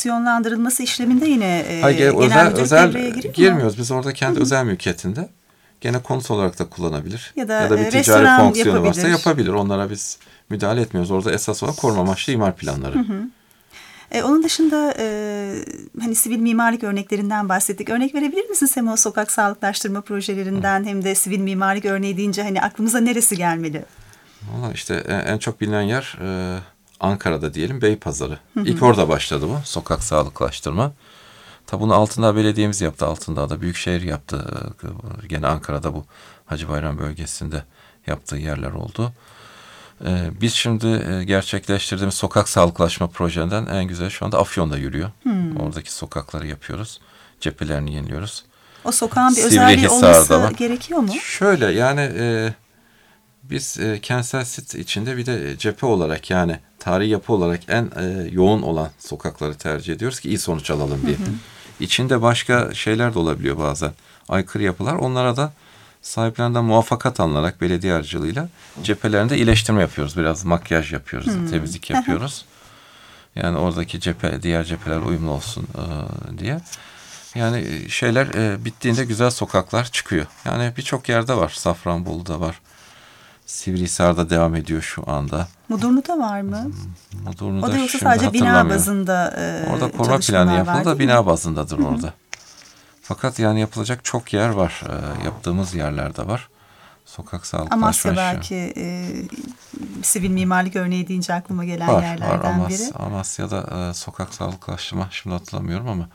fonksiyonlandırılması işleminde yine özel girmiyoruz. Biz orada kendi özel mülkiyetinde gene konut olarak da kullanabilir. Ya da bir ticari restoran fonksiyonu yapabilir. varsa yapabilir. Onlara biz müdahale etmiyoruz. Orada esas olan koruma amaçlı imar planları. Onun dışında hani sivil mimarlık örneklerinden bahsettik. Örnek verebilir misiniz hem o sokak sağlıklaştırma projelerinden hem de sivil mimarlık örneği deyince hani aklımıza neresi gelmeli? Valla işte en çok bilinen yer Ankara'da diyelim Beypazarı. İlk orada başladı bu sokak sağlıklaştırma. Tabi bunu Altındağ Belediye'miz yaptı. Altındağ'da Büyükşehir yaptı. Gene Ankara'da bu Hacı Bayram bölgesinde yaptığı yerler oldu. Biz şimdi gerçekleştirdiğimiz sokak sağlıklaşma projenden en güzel şu anda Afyon'da yürüyor. Oradaki sokakları yapıyoruz. Cephelerini yeniliyoruz. O sokağın bir özelliği olması gerekiyor mu? Şöyle yani biz kentsel sit içinde bir de cephe olarak yani tarihi yapı olarak en yoğun olan sokakları tercih ediyoruz ki iyi sonuç alalım diye. İçinde başka şeyler de olabiliyor bazen. Aykırı yapılar. Onlara da sahiplerinden muvaffakat alınarak belediye aracılığıyla cephelerinde iyileştirme yapıyoruz. Biraz makyaj yapıyoruz, temizlik yapıyoruz. Yani oradaki diğer cepheler uyumlu olsun diye. Yani şeyler bittiğinde güzel sokaklar çıkıyor. Yani birçok yerde var. Safranbolu'da var. Sivrihisar'da devam ediyor şu anda. Mudurnu'da var mı? Mudurnu'da o da yoksa sadece bina bazında orada koruma planı yapıldı da bina bazındadır orada. Fakat yani yapılacak çok yer var. Yaptığımız yerlerde var. Sokak sağlıklaşma. Amasya belki sivil mimarlık örneği deyince aklıma gelen yerlerden biri. Amasya'da sokak sağlıklaşma şimdi hatırlamıyorum ama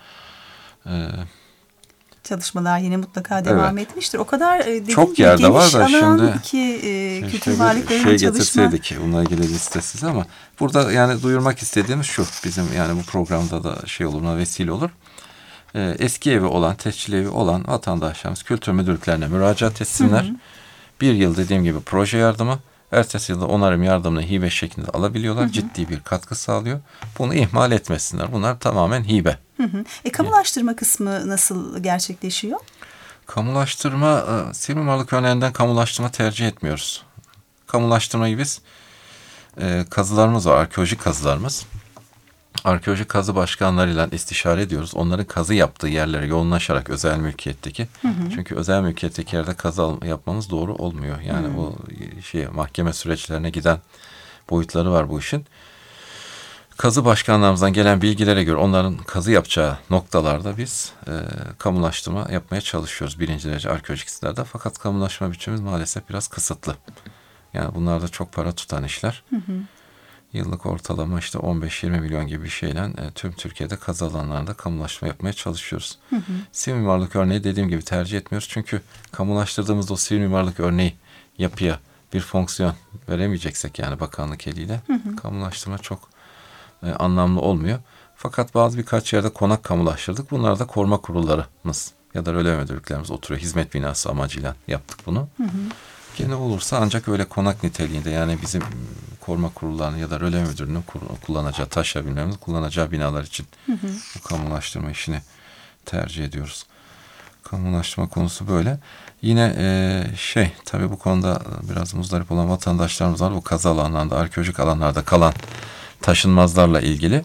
çalışmalar yine mutlaka devam etmiştir. O kadar çok yerde var da şimdi ki kültür varlıklarının çalışma. Getirseydik onunla ilgili liste size ama burada yani duyurmak istediğimiz şu bizim yani bu programda da ona vesile olur. Eski evi olan, tescil evi olan vatandaşlarımız kültür müdürlüklerine müracaat etsinler. Bir yıl dediğim gibi proje yardımı, ertesi yılda onarım yardımını hibe şeklinde alabiliyorlar. Ciddi bir katkı sağlıyor. Bunu ihmal etmesinler. Bunlar tamamen hibe. Kamulaştırma kısmı nasıl gerçekleşiyor? Kamulaştırma, sivil mimarlık örneğinden kamulaştırma tercih etmiyoruz. Kamulaştırmayı biz kazılarımız var, arkeolojik kazılarımız. Arkeolojik kazı başkanlarıyla istişare ediyoruz. Onların kazı yaptığı yerlere yoğunlaşarak özel mülkiyetteki. Çünkü özel mülkiyetteki yerde kazı yapmamız doğru olmuyor. Yani o mahkeme süreçlerine giden boyutları var bu işin. Kazı başkanlarımızdan gelen bilgilere göre onların kazı yapacağı noktalarda biz kamulaştırma yapmaya çalışıyoruz birinci derece arkeolojik sitelerde. Fakat kamulaşma bütçemiz maalesef biraz kısıtlı. Yani bunlar da çok para tutan işler. Yıllık ortalama işte 15-20 milyon gibi bir şeyle tüm Türkiye'de kazı alanlarında kamulaşma yapmaya çalışıyoruz. Sivil mimarlık örneği dediğim gibi tercih etmiyoruz. Çünkü kamulaştırdığımızda o sivil mimarlık örneği yapıya bir fonksiyon veremeyeceksek yani bakanlık eliyle kamulaştırma çok anlamlı olmuyor. Fakat birkaç yerde konak kamulaştırdık. Bunlar da koruma kurullarımız ya da röle müdürlüklerimiz oturuyor. Hizmet binası amacıyla yaptık bunu. Gene olursa ancak öyle konak niteliğinde yani bizim koruma kurullarının ya da röle müdürünün kullanacağı, taşıyabilmemiz kullanacağı binalar için bu kamulaştırma işini tercih ediyoruz. Kamulaştırma konusu böyle. Yine tabii bu konuda biraz muzdarip olan vatandaşlarımız var. Bu kazı alanlarında, arkeolojik alanlarda kalan taşınmazlarla ilgili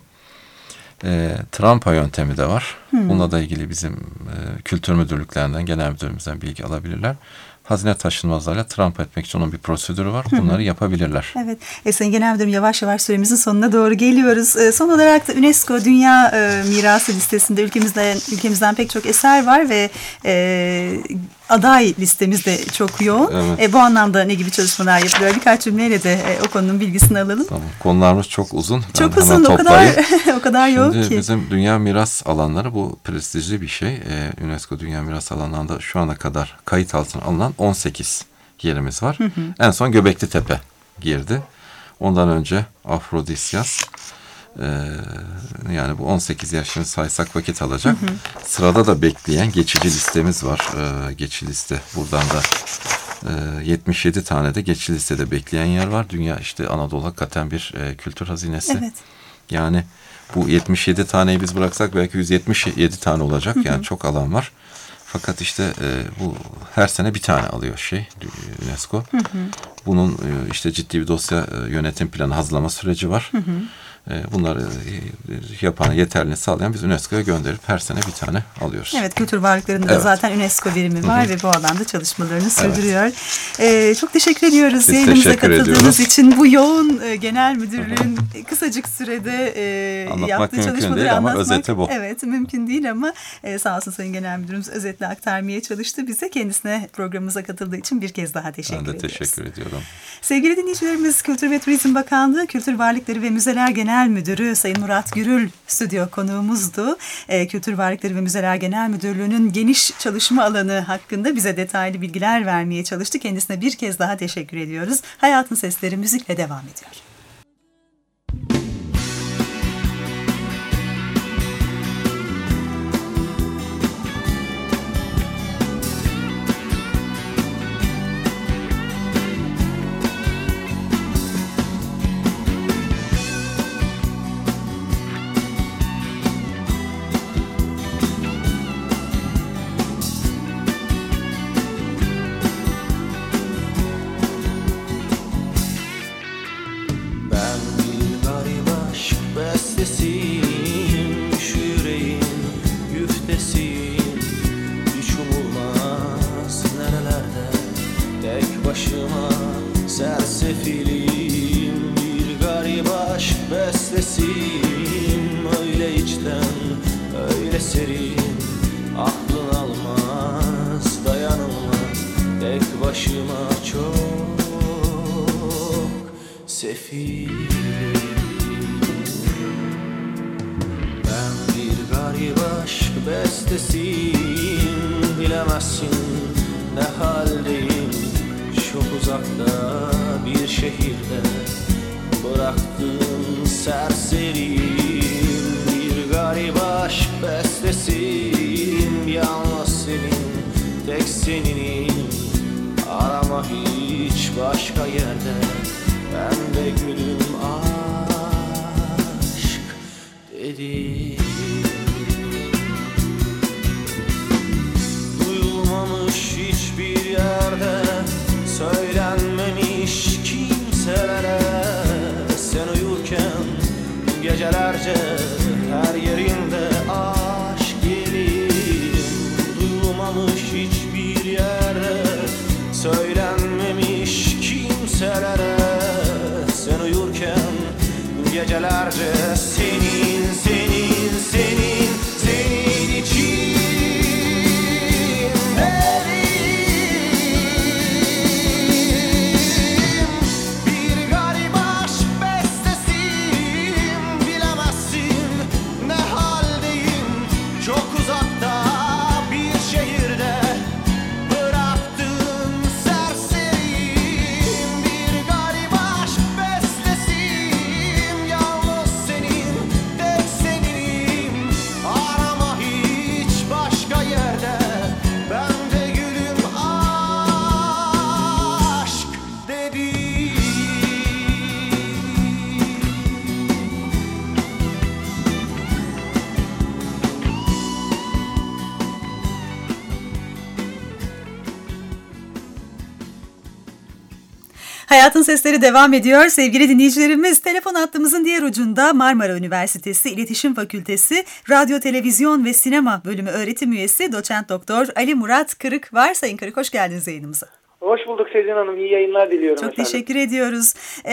trampa yöntemi de var. Bununla da ilgili bizim kültür müdürlüklerinden, genel müdürümüzden bilgi alabilirler. Hazine taşınmazlarıyla trampa etmek için onun bir prosedürü var. Bunları yapabilirler. Evet. Sayın Genel Müdürüm yavaş yavaş süremizin sonuna doğru geliyoruz. Son olarak da UNESCO Dünya Mirası listesinde ülkemizden pek çok eser var ve aday listemiz de çok yoğun. Evet. Bu anlamda ne gibi çalışmalar yapılıyor? Birkaç cümleyle de o konunun bilgisini alalım. Tamam. Konularımız çok uzun. Çok uzun. O kadar yoğun ki. Şimdi bizim Dünya Miras alanları bu prestijli bir şey. UNESCO Dünya Miras alanlarında şu ana kadar kayıt altına alınan 18 yerimiz var. En son Göbekli Tepe girdi. Ondan önce Afrodisyas. Yani bu 18 yer şimdi saysak vakit alacak. Sırada da bekleyen geçici listemiz var. Geçici liste buradan da 77 tane de geçici listede bekleyen yer var. Dünya işte Anadolu hakikaten bir kültür hazinesi. Evet. Yani bu 77 taneyi biz bıraksak belki 177 tane olacak. Yani çok alan var. Fakat işte bu her sene bir tane alıyor UNESCO. Bunun işte ciddi bir dosya yönetim planı hazırlama süreci var. Bunları yapan, yeterliliğini sağlayan biz UNESCO'ya gönderip her sene bir tane alıyoruz. Evet, kültür varlıklarında zaten UNESCO birimi var ve bu alanda çalışmalarını sürdürüyor. Çok teşekkür ediyoruz Biz yayınımıza katıldığınız ediyoruz. için. Bu yoğun genel müdürlüğün kısacık sürede yaptığı çalışmaları değil, anlatmak. ama özeti bu. Evet, mümkün değil ama sağ olsun Sayın Genel Müdürümüz özetle aktarmaya çalıştı bize. Kendisine programımıza katıldığı için bir kez daha teşekkür ediyoruz. Ben de teşekkür ediyorum. Sevgili dinleyicilerimiz, Kültür ve Turizm Bakanlığı Kültür Varlıkları ve Müzeler Genel Müdürü Sayın Murat Gürül stüdyo konuğumuzdu. Kültür Varlıkları ve Müzeler Genel Müdürlüğü'nün geniş çalışma alanı hakkında bize detaylı bilgiler vermeye çalıştı. Kendisine bir kez daha teşekkür ediyoruz. Hayatın Sesleri müzikle devam ediyor. Gecelerce her yerinde aşk gelir, duyulmamış hiçbir yerde, söylenmemiş kimselere. Sen uyurken gecelerce senin, senin, senin, senin için Hayatın Sesleri devam ediyor. Sevgili dinleyicilerimiz, telefon hattımızın diğer ucunda Marmara Üniversitesi İletişim Fakültesi Radyo, Televizyon ve Sinema Bölümü öğretim üyesi Doçent Doktor Ali Murat Kırık var. Sayın Kırık, hoş geldiniz yayınımıza. Hoş bulduk Sezin Hanım. İyi yayınlar diliyorum Çok efendim. teşekkür ediyoruz.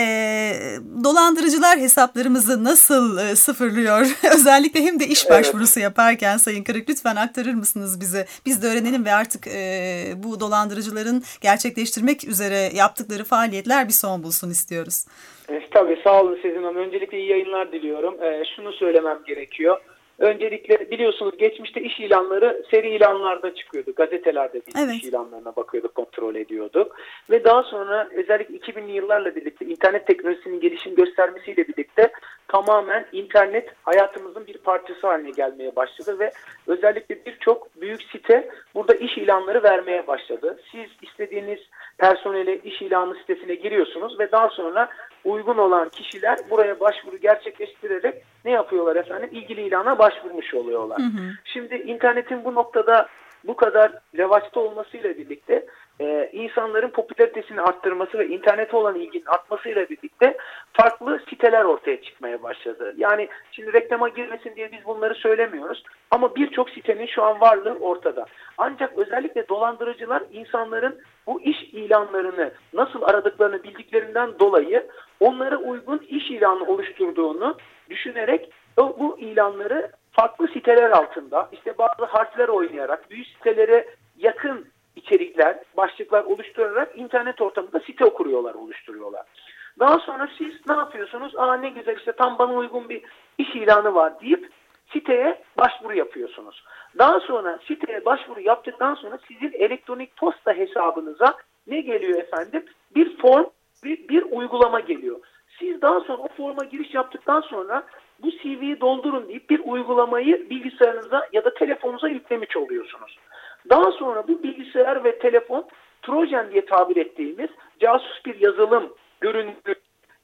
Dolandırıcılar hesaplarımızı nasıl sıfırlıyor? Özellikle hem de iş başvurusu yaparken Sayın Kırık, lütfen aktarır mısınız bize? Biz de öğrenelim ve artık bu dolandırıcıların gerçekleştirmek üzere yaptıkları faaliyetler bir son bulsun istiyoruz. Tabii, sağ olun Sezin Hanım. Öncelikle iyi yayınlar diliyorum. Şunu söylemem gerekiyor. Öncelikle biliyorsunuz geçmişte iş ilanları seri ilanlarda çıkıyordu. Gazetelerde biz iş ilanlarına bakıyorduk, kontrol ediyorduk. Ve daha sonra özellikle 2000'li yıllarla birlikte internet teknolojisinin gelişim göstermesiyle birlikte tamamen internet hayatımızın bir parçası haline gelmeye başladı ve özellikle birçok büyük site burada iş ilanları vermeye başladı. Siz istediğiniz personele iş ilanı sitesine giriyorsunuz ve daha sonra uygun olan kişiler buraya başvuru gerçekleştirerek ne yapıyorlar efendim? İlgili ilana başvurmuş oluyorlar. Şimdi internetin bu noktada bu kadar revaçta olmasıyla birlikte insanların popülaritesini arttırması ve internete olan ilginin artmasıyla birlikte farklı siteler ortaya çıkmaya başladı. Yani şimdi reklama girmesin diye biz bunları söylemiyoruz ama birçok sitenin şu an varlığı ortada. Ancak özellikle dolandırıcılar insanların bu iş ilanlarını nasıl aradıklarını bildiklerinden dolayı onlara uygun iş ilanı oluşturduğunu düşünerek bu ilanları farklı siteler altında işte bazı harfler oynayarak büyük sitelere yakın içerikler, başlıklar oluşturarak internet ortamında site okuruyorlar, oluşturuyorlar. Daha sonra siz ne yapıyorsunuz? Ne güzel işte tam bana uygun bir iş ilanı var deyip siteye başvuru yapıyorsunuz. Daha sonra siteye başvuru yaptıktan sonra sizin elektronik posta hesabınıza ne geliyor efendim? Bir form, bir uygulama geliyor. Siz daha sonra o forma giriş yaptıktan sonra bu CV'yi doldurun deyip bir uygulamayı bilgisayarınıza ya da telefonunuza yüklemiş oluyorsunuz. Daha sonra bu bilgisayar ve telefon Trojan diye tabir ettiğimiz casus bir yazılım görünümlü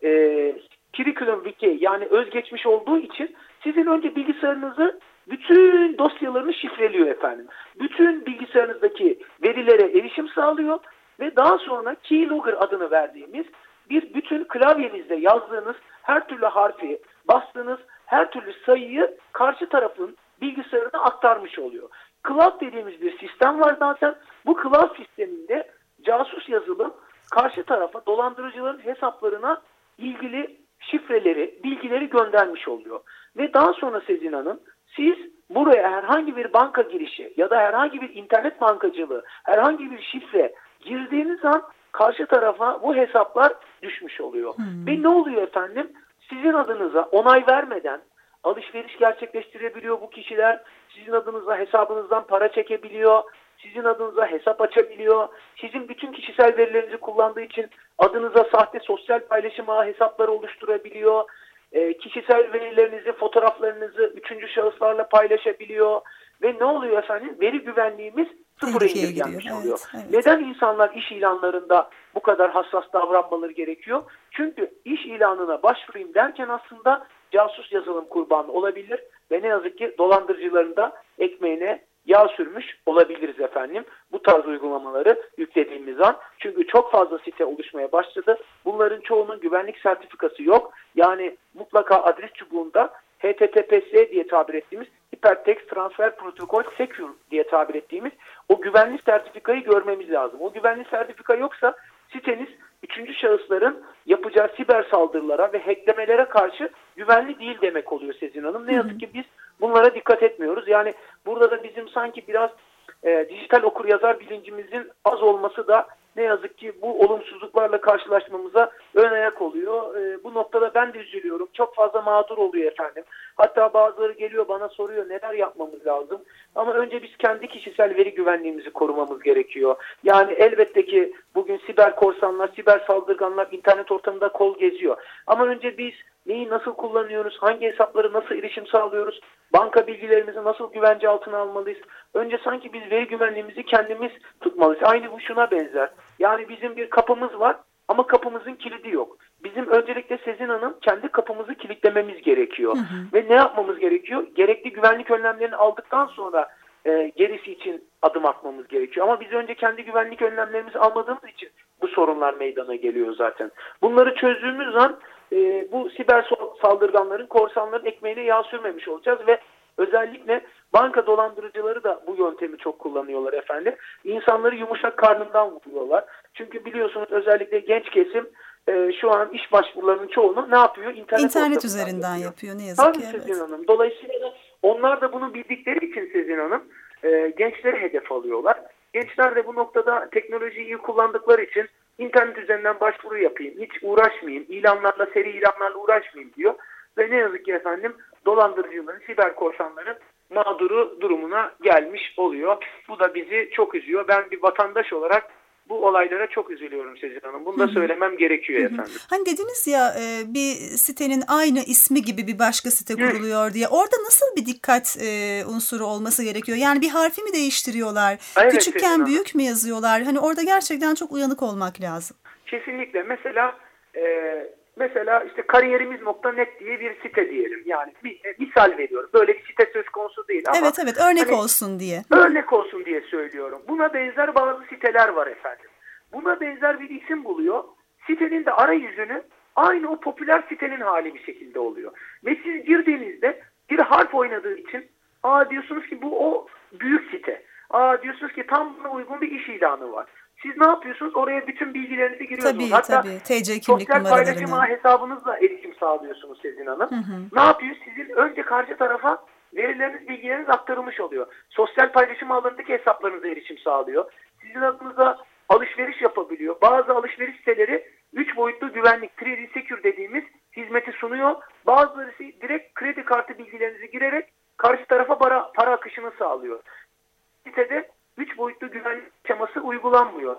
curriculum vitae yani özgeçmiş olduğu için sizin önce bilgisayarınızı bütün dosyalarını şifreliyor efendim. Bütün bilgisayarınızdaki verilere erişim sağlıyor ve daha sonra keylogger adını verdiğimiz bir bütün klavyenizde yazdığınız her türlü harfi, bastığınız her türlü sayıyı karşı tarafın bilgisayarına aktarmış oluyor. Cloud dediğimiz bir sistem var zaten. Bu cloud sisteminde casus yazılım karşı tarafa dolandırıcıların hesaplarına ilgili şifreleri, bilgileri göndermiş oluyor. Ve daha sonra Sezin Hanım siz buraya herhangi bir banka girişi ya da herhangi bir internet bankacılığı, herhangi bir şifre girdiğiniz an karşı tarafa bu hesaplar düşmüş oluyor. Ve ne oluyor efendim? Sizin adınıza onay vermeden alışveriş gerçekleştirebiliyor bu kişiler. Sizin adınıza hesabınızdan para çekebiliyor. Sizin adınıza hesap açabiliyor. Sizin bütün kişisel verilerinizi kullandığı için adınıza sahte sosyal paylaşım ağı hesapları oluşturabiliyor. Kişisel verilerinizi, fotoğraflarınızı üçüncü şahıslarla paylaşabiliyor. Ve ne oluyor efendim? Veri güvenliğimiz sıfıra indirgenmiş oluyor. Evet. Neden insanlar iş ilanlarında bu kadar hassas davranmaları gerekiyor? Çünkü iş ilanına başvurayım derken aslında casus yazılım kurbanı olabilir ve ne yazık ki dolandırıcıların da ekmeğine yağ sürmüş olabiliriz efendim. Bu tarz uygulamaları yüklediğimiz an. Çünkü çok fazla site oluşmaya başladı. Bunların çoğunun güvenlik sertifikası yok. Yani mutlaka adres çubuğunda HTTPS diye tabir ettiğimiz Hypertext Transfer Protocol Secure diye tabir ettiğimiz o güvenlik sertifikayı görmemiz lazım. O güvenlik sertifika yoksa siteniz üçüncü şahısların yapacağı siber saldırılara ve hacklemelere karşı güvenli değil demek oluyor Sezin Hanım. Ne yazık ki biz bunlara dikkat etmiyoruz. Yani burada da bizim sanki biraz dijital okuryazar bilincimizin az olması da ne yazık ki bu olumsuzluklarla karşılaşmamıza ön ayak oluyor. Bu noktada ben de üzülüyorum. Çok fazla mağdur oluyor efendim. Hatta bazıları geliyor bana soruyor neler yapmamız lazım. Ama önce biz kendi kişisel veri güvenliğimizi korumamız gerekiyor. Yani elbette ki bugün siber korsanlar, siber saldırganlar internet ortamında kol geziyor. Ama önce biz neyi nasıl kullanıyoruz, hangi hesapları nasıl erişim sağlıyoruz, banka bilgilerimizi nasıl güvence altına almalıyız? Önce sanki biz veri güvenliğimizi kendimiz tutmalıyız. Aynı bu şuna benzer. Yani bizim bir kapımız var ama kapımızın kilidi yok. Bizim öncelikle Sezin Hanım kendi kapımızı kilitlememiz gerekiyor. Ve ne yapmamız gerekiyor? Gerekli güvenlik önlemlerini aldıktan sonra gerisi için adım atmamız gerekiyor. Ama biz önce kendi güvenlik önlemlerimizi almadığımız için bu sorunlar meydana geliyor zaten. Bunları çözdüğümüz an bu siber saldırganların, korsanların ekmeğine yağ sürmemiş olacağız ve özellikle banka dolandırıcıları da bu yöntemi çok kullanıyorlar efendim. İnsanları yumuşak karnından vuruyorlar. Çünkü biliyorsunuz özellikle genç kesim şu an iş başvurularının çoğunu ne yapıyor? İnternet üzerinden yapıyor ne yazık ki. Sezin Hanım. Dolayısıyla onlar da bunu bildikleri için Sezin Hanım gençleri hedef alıyorlar. Gençler de bu noktada teknolojiyi iyi kullandıkları için internet üzerinden başvuru yapayım, hiç uğraşmayayım, ilanlarla, seri ilanlarla uğraşmayayım diyor. Ve ne yazık ki efendim dolandırıcıların, siber korsanların mağduru durumuna gelmiş oluyor. Bu da bizi çok üzüyor. Ben bir vatandaş olarak bu olaylara çok üzülüyorum Sezin Hanım. Bunu da söylemem gerekiyor efendim. Hani dediniz ya bir sitenin aynı ismi gibi bir başka site kuruluyor diye. Orada nasıl bir dikkat unsuru olması gerekiyor? Yani bir harfi mi değiştiriyorlar? Evet, küçükken büyük mü yazıyorlar? Hani orada gerçekten çok uyanık olmak lazım. Kesinlikle. Mesela işte kariyerimiz.net diye bir site diyelim. Yani misal veriyorum. Böyle bir site söz konusu değil. ama. Evet, örnek hani, olsun diye. Örnek olsun diye söylüyorum. Buna benzer bazı siteler var efendim. Buna benzer bir isim buluyor. Sitenin de arayüzünü aynı o popüler sitenin hali bir şekilde oluyor. Ve siz girdiğinizde bir harf oynadığı için diyorsunuz ki bu o büyük site. Diyorsunuz ki tam buna uygun bir iş ilanı var. Siz ne yapıyorsunuz? Oraya bütün bilgilerinizi giriyorsunuz. Hatta TC kimlik sosyal numaralarını. paylaşım hesabınızla erişim sağlıyorsunuz Sezin Hanım. Ne yapıyor? Sizin önce karşı tarafa verileriniz, bilgileriniz aktarılmış oluyor. Sosyal paylaşım alanındaki hesaplarınıza erişim sağlıyor. Sizin adınıza alışveriş yapabiliyor. Bazı alışveriş siteleri 3 boyutlu güvenlik, 3D Secure dediğimiz hizmeti sunuyor. Bazıları direkt kredi kartı bilgilerinizi girerek karşı tarafa para akışını sağlıyor. Sitede 3 boyutlu güvenlik şeması uygulanmıyor.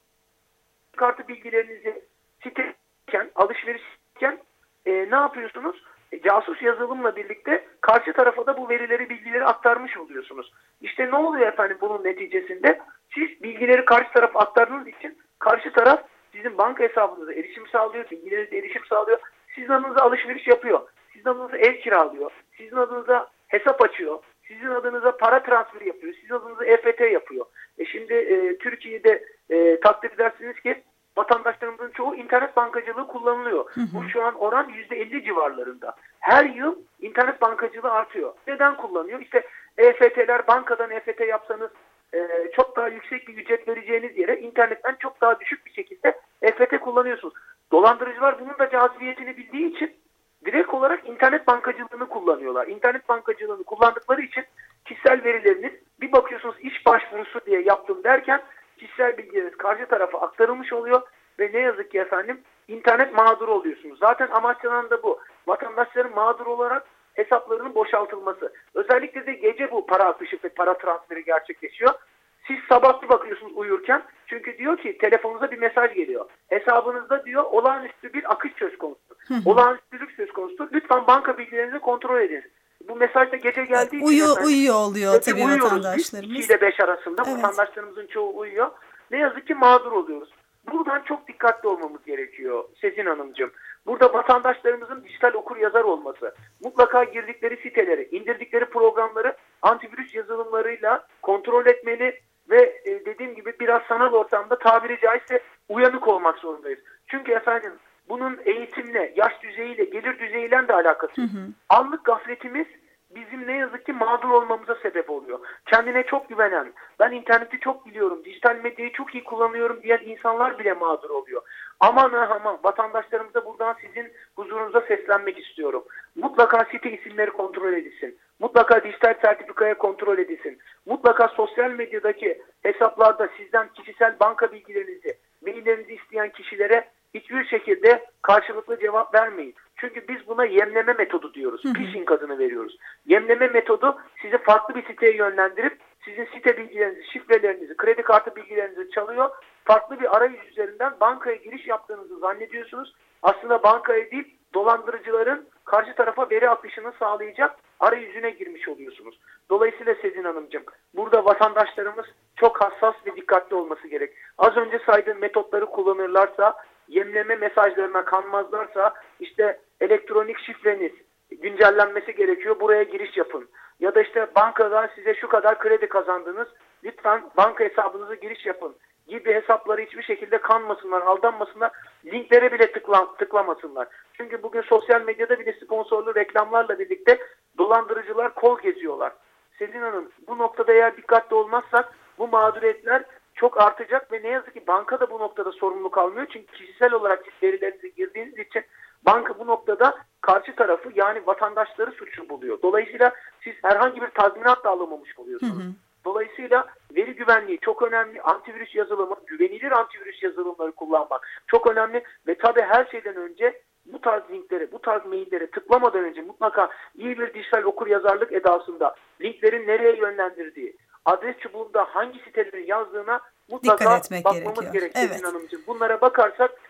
Kartı bilgilerinizi siteyken, alışverişken ne yapıyorsunuz? Casus yazılımla birlikte karşı tarafa da bu bilgileri aktarmış oluyorsunuz. İşte ne oluyor efendim bunun neticesinde? Siz bilgileri karşı tarafa aktardığınız için karşı taraf sizin banka hesabınıza erişim sağlıyor, bilgilerinize erişim sağlıyor. Sizin adınıza alışveriş yapıyor. Sizin adınıza ev kiralıyor. Sizin adınıza hesap açıyor. Sizin adınıza para transferi yapıyor. Sizin adınıza EFT yapıyor. Şimdi Türkiye'de takdir edersiniz ki vatandaşlarımızın çoğu internet bankacılığı kullanılıyor. Bu şu an oran %50 civarlarında. Her yıl internet bankacılığı artıyor. Neden kullanıyor? İşte EFT'ler, bankadan EFT yapsanız çok daha yüksek bir ücret vereceğiniz yere internetten çok daha düşük bir şekilde EFT kullanıyorsunuz. Dolandırıcılar bunun da cazibiyetini bildiği için direkt olarak internet bankacılığını kullanıyorlar. İnternet bankacılığını kullandıkları için kişisel verileriniz, bir bakıyorsunuz iş başvurusu diye yaptım derken kişisel bilgileriniz karşı tarafa aktarılmış oluyor ve ne yazık ki efendim internet mağduru oluyorsunuz. Zaten amaçlanan da bu. Vatandaşların mağdur olarak hesaplarının boşaltılması. Özellikle de gece bu para akışı ve para transferi gerçekleşiyor. Siz sabah bir bakıyorsunuz uyurken, çünkü diyor ki telefonunuza bir mesaj geliyor. Hesabınızda diyor olağanüstü bir akış söz konusu. Olağanüstülük söz konusu. Lütfen banka bilgilerinizi kontrol edin. Bu mesaj da gece geldiği için uyuyor oluyor tabii vatandaşlarımız. 2 ile 5 arasında vatandaşlarımızın çoğu uyuyor. Ne yazık ki mağdur oluyoruz. Buradan çok dikkatli olmamız gerekiyor Sezin Hanımcığım. Burada vatandaşlarımızın dijital okuryazar olması, mutlaka girdikleri siteleri, indirdikleri programları antivirüs yazılımlarıyla kontrol etmeli ve dediğim gibi biraz sanal ortamda tabiri caizse uyanık olmak zorundayız. Çünkü efendim bunun eğitimle, yaş düzeyiyle, gelir düzeyiyle de alakası yok. Anlık gafletimiz bizim ne yazık ki mağdur olmamıza sebep oluyor. Kendine çok güvenen, ben interneti çok biliyorum, dijital medyayı çok iyi kullanıyorum diyen insanlar bile mağdur oluyor. Aman vatandaşlarımıza buradan sizin huzurunuza seslenmek istiyorum. Mutlaka site isimleri kontrol edilsin. Mutlaka dijital sertifikaya kontrol edilsin. Mutlaka sosyal medyadaki hesaplarda sizden kişisel banka bilgilerinizi, maillerinizi isteyen kişilere hiçbir şekilde karşılıklı cevap vermeyin. Çünkü biz buna yemleme metodu diyoruz. Phishing adını veriyoruz. Yemleme metodu sizi farklı bir siteye yönlendirip sizin site bilgilerinizi, şifrelerinizi, kredi kartı bilgilerinizi çalıyor. Farklı bir arayüz üzerinden bankaya giriş yaptığınızı zannediyorsunuz. Aslında bankaya değil, dolandırıcıların karşı tarafa veri akışını sağlayacak arayüzüne girmiş oluyorsunuz. Dolayısıyla Sezin Hanımcığım, burada vatandaşlarımız çok hassas ve dikkatli olması gerek. Az önce saydığım metotları kullanırlarsa, yemleme mesajlarına kanmazlarsa, işte elektronik şifreniz güncellenmesi gerekiyor, buraya giriş yapın. Ya da işte bankadan size şu kadar kredi kazandınız, lütfen banka hesabınıza giriş yapın gibi hesapları hiçbir şekilde kanmasınlar, aldanmasınlar, linklere bile tıklamasınlar. Çünkü bugün sosyal medyada bile sponsorlu reklamlarla birlikte dolandırıcılar kol geziyorlar. Selin Hanım, bu noktada eğer dikkatli olmazsak bu mağduriyetler çok artacak ve ne yazık ki banka da bu noktada sorumluluk almıyor. Çünkü kişisel olarak verilerinizi girdiğiniz için banka bu noktada karşı tarafı, yani vatandaşları suçlu buluyor. Dolayısıyla siz herhangi bir tazminat da alamamış oluyorsunuz. Dolayısıyla veri güvenliği çok önemli. Antivirüs yazılımı, güvenilir antivirüs yazılımları kullanmak çok önemli. Ve tabii her şeyden önce bu tarz linklere, bu tarz maillere tıklamadan önce mutlaka iyi bir dijital okuryazarlık edasında linklerin nereye yönlendirdiği, adres çubuğunda hangi sitelerin yazdığına mutlaka bakmamız gerekiyor. Evet. Hanımcığım. Bunlara bakarsak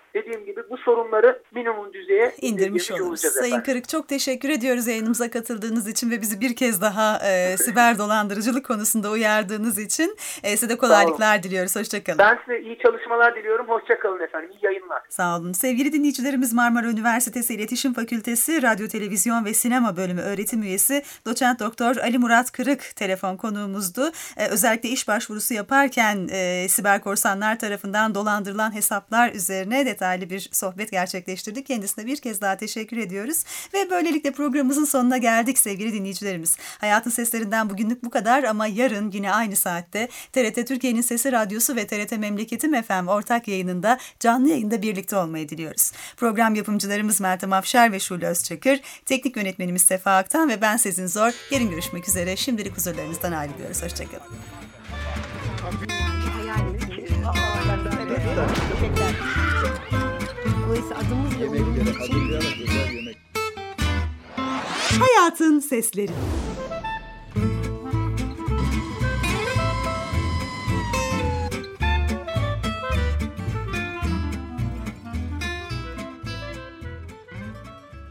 dediğim gibi bu sorunları minimum düzeye indirmiş oluruz. Sayın Kırık, çok teşekkür ediyoruz yayınımıza katıldığınız için ve bizi bir kez daha siber dolandırıcılık konusunda uyardığınız için. Size de kolaylıklar diliyoruz. Hoşçakalın. Ben size iyi çalışmalar diliyorum. Hoşçakalın efendim. İyi yayınlar. Sağ olun. Sevgili dinleyicilerimiz, Marmara Üniversitesi İletişim Fakültesi Radyo, Televizyon ve Sinema Bölümü öğretim üyesi Doçent Doktor Ali Murat Kırık telefon konuğumuzdu. Özellikle iş başvurusu yaparken siber korsanlar tarafından dolandırılan hesaplar üzerine detaylı bir sohbet gerçekleştirdik. Kendisine bir kez daha teşekkür ediyoruz. Ve böylelikle programımızın sonuna geldik sevgili dinleyicilerimiz. Hayatın Seslerinden bugünlük bu kadar ama yarın yine aynı saatte TRT Türkiye'nin Sesi Radyosu ve TRT Memleketim FM ortak yayınında canlı yayında birlikte olmayı diliyoruz. Program yapımcılarımız Meltem Afşar ve Şule Özçakır, teknik yönetmenimiz Sefa Aktan ve ben Sezin Zor. Yarın görüşmek üzere. Şimdilik huzurlarınızdan ayrılıyoruz. Hoşçakalın. Hayatın Sesleri.